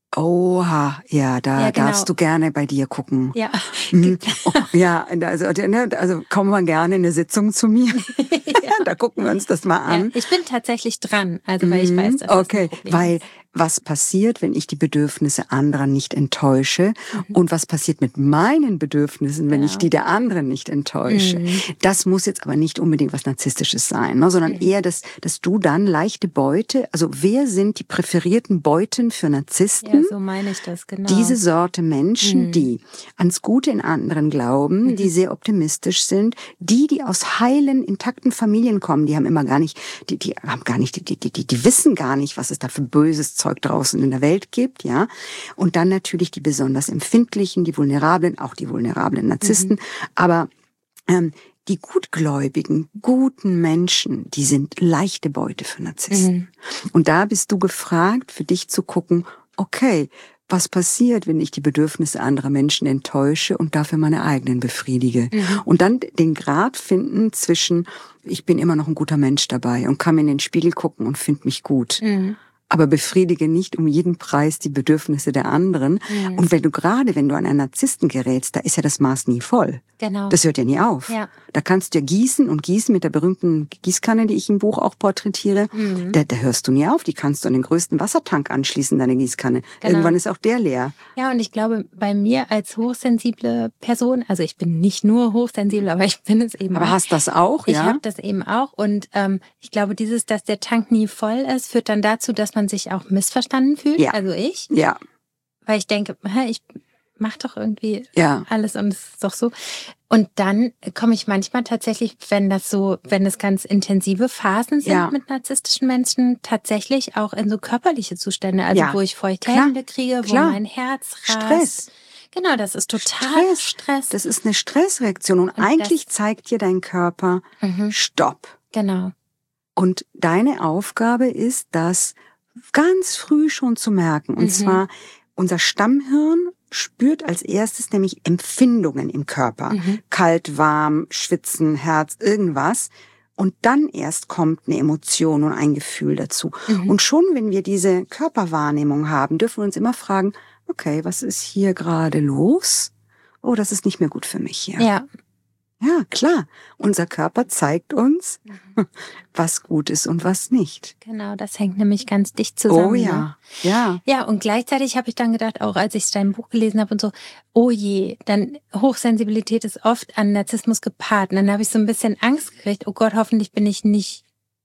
Oha, ja, da ja, genau. darfst du gerne bei dir gucken. Ja, mhm. oh, ja, also, also komm mal gerne in eine Sitzung zu mir. ja. Da gucken wir uns das mal an. Ja, ich bin tatsächlich dran, also weil ich weiß, dass okay, das ein Problem weil ist. Was passiert, wenn ich die Bedürfnisse anderer nicht enttäusche? Mhm. Und was passiert mit meinen Bedürfnissen, wenn genau. ich die der anderen nicht enttäusche? Mhm. Das muss jetzt aber nicht unbedingt was Narzisstisches sein, ne? Sondern mhm. eher, dass, dass du dann leichte Beute, also wer sind die präferierten Beuten für Narzissten? Ja, so meine ich das, genau. Diese Sorte Menschen, mhm. die ans Gute in anderen glauben, mhm. die sehr optimistisch sind, die, die aus heilen, intakten Familien kommen, die haben immer gar nicht, die, die haben gar nicht, die, die, die, die wissen gar nicht, was es da für böses Zeug draußen in der Welt gibt, ja. Und dann natürlich die besonders empfindlichen, die vulnerablen, auch die vulnerablen Narzissten. Mhm. Aber ähm, die gutgläubigen, guten Menschen, die sind leichte Beute für Narzissten. Mhm. Und da bist du gefragt, für dich zu gucken, okay, was passiert, wenn ich die Bedürfnisse anderer Menschen enttäusche und dafür meine eigenen befriedige? Mhm. Und dann den Grad finden zwischen, ich bin immer noch ein guter Mensch dabei und kann mir in den Spiegel gucken und finde mich gut. Mhm. Aber befriedige nicht um jeden Preis die Bedürfnisse der anderen. Mhm. Und wenn du gerade, wenn du an einen Narzissten gerätst, da ist ja das Maß nie voll. Genau. Das hört ja nie auf. Ja. Da kannst du ja gießen und gießen mit der berühmten Gießkanne, die ich im Buch auch porträtiere. Mhm. Da, da hörst du nie auf. Die kannst du an den größten Wassertank anschließen, deine Gießkanne. Genau. Irgendwann ist auch der leer. Ja, und ich glaube, bei mir als hochsensible Person, also ich bin nicht nur hochsensibel, aber ich bin es eben aber auch. Aber hast das auch, ich ja? Ich habe das eben auch. Und ähm, ich glaube, dieses, dass der Tank nie voll ist, führt dann dazu, dass man sich auch missverstanden fühlt. Ja. Also ich. Ja. Weil ich denke, hä, ich mach doch irgendwie ja. alles und es ist doch so. Und dann komme ich manchmal tatsächlich, wenn das so, wenn es ganz intensive Phasen sind ja. mit narzisstischen Menschen, tatsächlich auch in so körperliche Zustände. Also ja. wo ich feuchte Hände kriege, Klar. wo mein Herz rast. Stress. Genau, das ist total Stress. Stress. Das ist eine Stressreaktion. Und, und eigentlich zeigt dir dein Körper, mhm. Stopp. Genau. Und deine Aufgabe ist, das ganz früh schon zu merken. Und mhm. zwar, unser Stammhirn spürt als erstes nämlich Empfindungen im Körper. Mhm. Kalt, warm, schwitzen, Herz, irgendwas. Und dann erst kommt eine Emotion und ein Gefühl dazu. Mhm. Und schon, wenn wir diese Körperwahrnehmung haben, dürfen wir uns immer fragen, okay, was ist hier gerade los? Oh, das ist nicht mehr gut für mich hier. Ja. Ja, klar. Unser Körper zeigt uns, mhm. was gut ist und was nicht. Genau, das hängt nämlich ganz dicht zusammen. Oh ja, ne? ja. Ja, und gleichzeitig habe ich dann gedacht, auch als ich dein Buch gelesen habe und so, oh je, dann Hochsensibilität ist oft an Narzissmus gepaart. Und dann habe ich so ein bisschen Angst gekriegt, oh Gott, hoffentlich bin ich nicht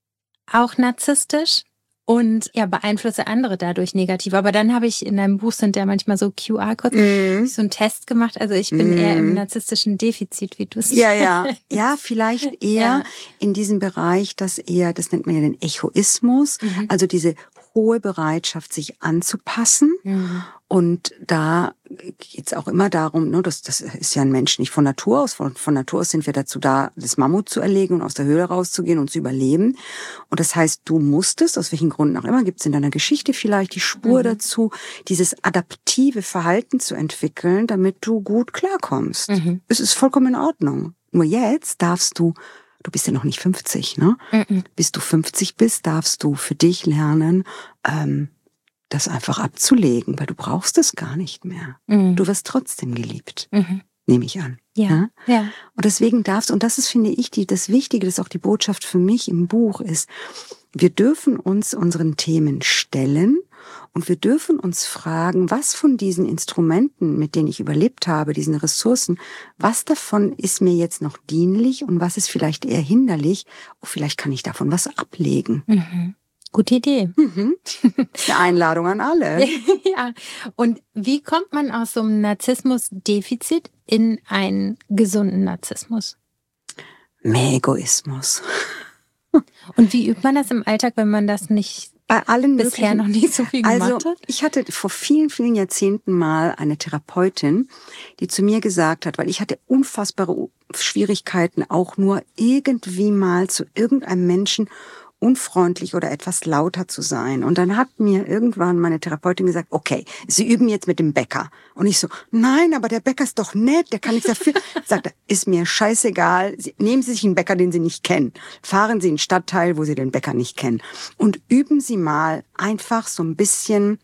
auch narzisstisch. Und ja, beeinflusse andere dadurch negativ. Aber dann habe ich in deinem Buch sind ja manchmal so Q R-Codes, mm. so einen Test gemacht. Also ich bin mm. eher im narzisstischen Defizit, wie du es Ja, ja. Ja, vielleicht eher ja. in diesem Bereich, dass eher, das nennt man ja den Echoismus, mhm. also diese hohe Bereitschaft, sich anzupassen. Mhm. Und da geht's auch immer darum, ne, das, das ist ja ein Mensch nicht von Natur aus. Von, von Natur aus sind wir dazu da, das Mammut zu erlegen und aus der Höhle rauszugehen und zu überleben. Und das heißt, du musstest, aus welchen Gründen auch immer, gibt's in deiner Geschichte vielleicht die Spur mhm. dazu, dieses adaptive Verhalten zu entwickeln, damit du gut klarkommst. Mhm. Es ist vollkommen in Ordnung. Nur jetzt darfst du, du bist ja noch nicht fünfzig, ne? Mhm. Bis du fünfzig bist, darfst du für dich lernen, ähm, das einfach abzulegen, weil du brauchst es gar nicht mehr. Mhm. Du wirst trotzdem geliebt, mhm. nehme ich an. Ja. Ja? Ja. Und deswegen darfst, und das ist, finde ich, die, das Wichtige, das ist auch die Botschaft für mich im Buch ist, wir dürfen uns unseren Themen stellen und wir dürfen uns fragen, was von diesen Instrumenten, mit denen ich überlebt habe, diesen Ressourcen, was davon ist mir jetzt noch dienlich und was ist vielleicht eher hinderlich? Oh, vielleicht kann ich davon was ablegen. Mhm. Gute Idee. Mhm. Eine Einladung an alle. Ja. Und wie kommt man aus so einem Narzissmus-Defizit in einen gesunden Narzissmus? Mehr Egoismus. Und wie übt man das im Alltag, wenn man das nicht Bei allen bisher noch nicht so viel gemacht also, hat? Ich hatte vor vielen, vielen Jahrzehnten mal eine Therapeutin, die zu mir gesagt hat, weil ich hatte unfassbare Schwierigkeiten, auch nur irgendwie mal zu irgendeinem Menschen unfreundlich oder etwas lauter zu sein. Und dann hat mir irgendwann meine Therapeutin gesagt, okay, Sie üben jetzt mit dem Bäcker. Und ich so, nein, aber der Bäcker ist doch nett, der kann nichts dafür. Sagt er, ist mir scheißegal, Sie, nehmen Sie sich einen Bäcker, den Sie nicht kennen. Fahren Sie in einen Stadtteil, wo Sie den Bäcker nicht kennen. Und üben Sie mal einfach so ein bisschen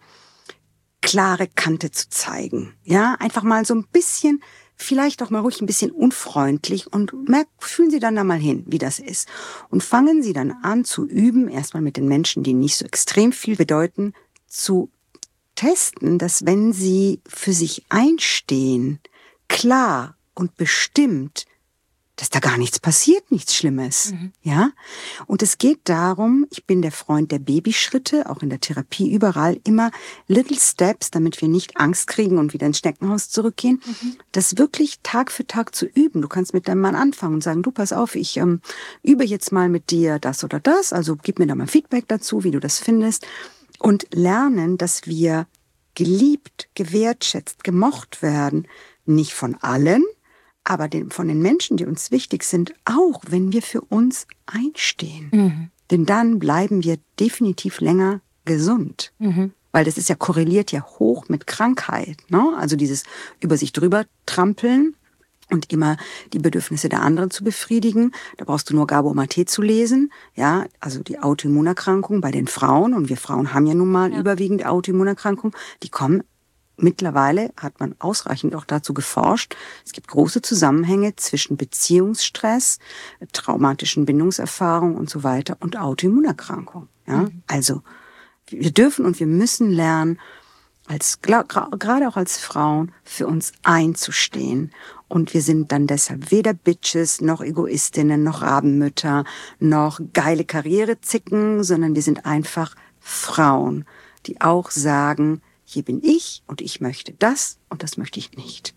klare Kante zu zeigen. Ja, einfach mal so ein bisschen, vielleicht auch mal ruhig ein bisschen unfreundlich und merken, fühlen Sie dann da mal hin, wie das ist. Und fangen Sie dann an zu üben, erstmal mit den Menschen, die nicht so extrem viel bedeuten, zu testen, dass wenn Sie für sich einstehen, klar und bestimmt, dass da gar nichts passiert, nichts Schlimmes. Mhm. Ja? Und es geht darum, ich bin der Freund der Babyschritte, auch in der Therapie überall, immer Little Steps, damit wir nicht Angst kriegen und wieder ins Schneckenhaus zurückgehen, mhm. das wirklich Tag für Tag zu üben. Du kannst mit deinem Mann anfangen und sagen, du, pass auf, ich ähm, übe jetzt mal mit dir das oder das, also gib mir da mal Feedback dazu, wie du das findest, und lernen, dass wir geliebt, gewertschätzt, gemocht werden, nicht von allen, aber den, von den Menschen, die uns wichtig sind, auch wenn wir für uns einstehen. Mhm. Denn dann bleiben wir definitiv länger gesund. Mhm. Weil das ist ja korreliert ja hoch mit Krankheit. Ne? Also dieses über sich drüber trampeln und immer die Bedürfnisse der anderen zu befriedigen. Da brauchst du nur Gabor Maté zu lesen. Ja, also die Autoimmunerkrankung bei den Frauen. Und wir Frauen haben ja nun mal ja. überwiegend Autoimmunerkrankungen. Die kommen Mittlerweile hat man ausreichend auch dazu geforscht. Es gibt große Zusammenhänge zwischen Beziehungsstress, traumatischen Bindungserfahrungen und so weiter und Autoimmunerkrankung. Ja? Mhm. Also wir dürfen und wir müssen lernen, als gerade auch als Frauen, für uns einzustehen. Und wir sind dann deshalb weder Bitches, noch Egoistinnen, noch Rabenmütter, noch geile Karrierezicken, sondern wir sind einfach Frauen, die auch sagen, hier bin ich und ich möchte das und das möchte ich nicht.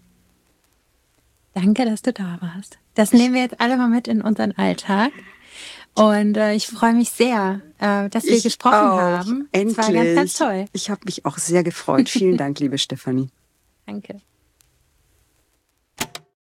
Danke, dass du da warst. Das nehmen wir jetzt alle mal mit in unseren Alltag. Und äh, ich freue mich sehr, äh, dass wir ich gesprochen auch. haben. Endlich. Das war ganz, ganz toll. Ich habe mich auch sehr gefreut. Vielen Dank, liebe Stefanie. Danke.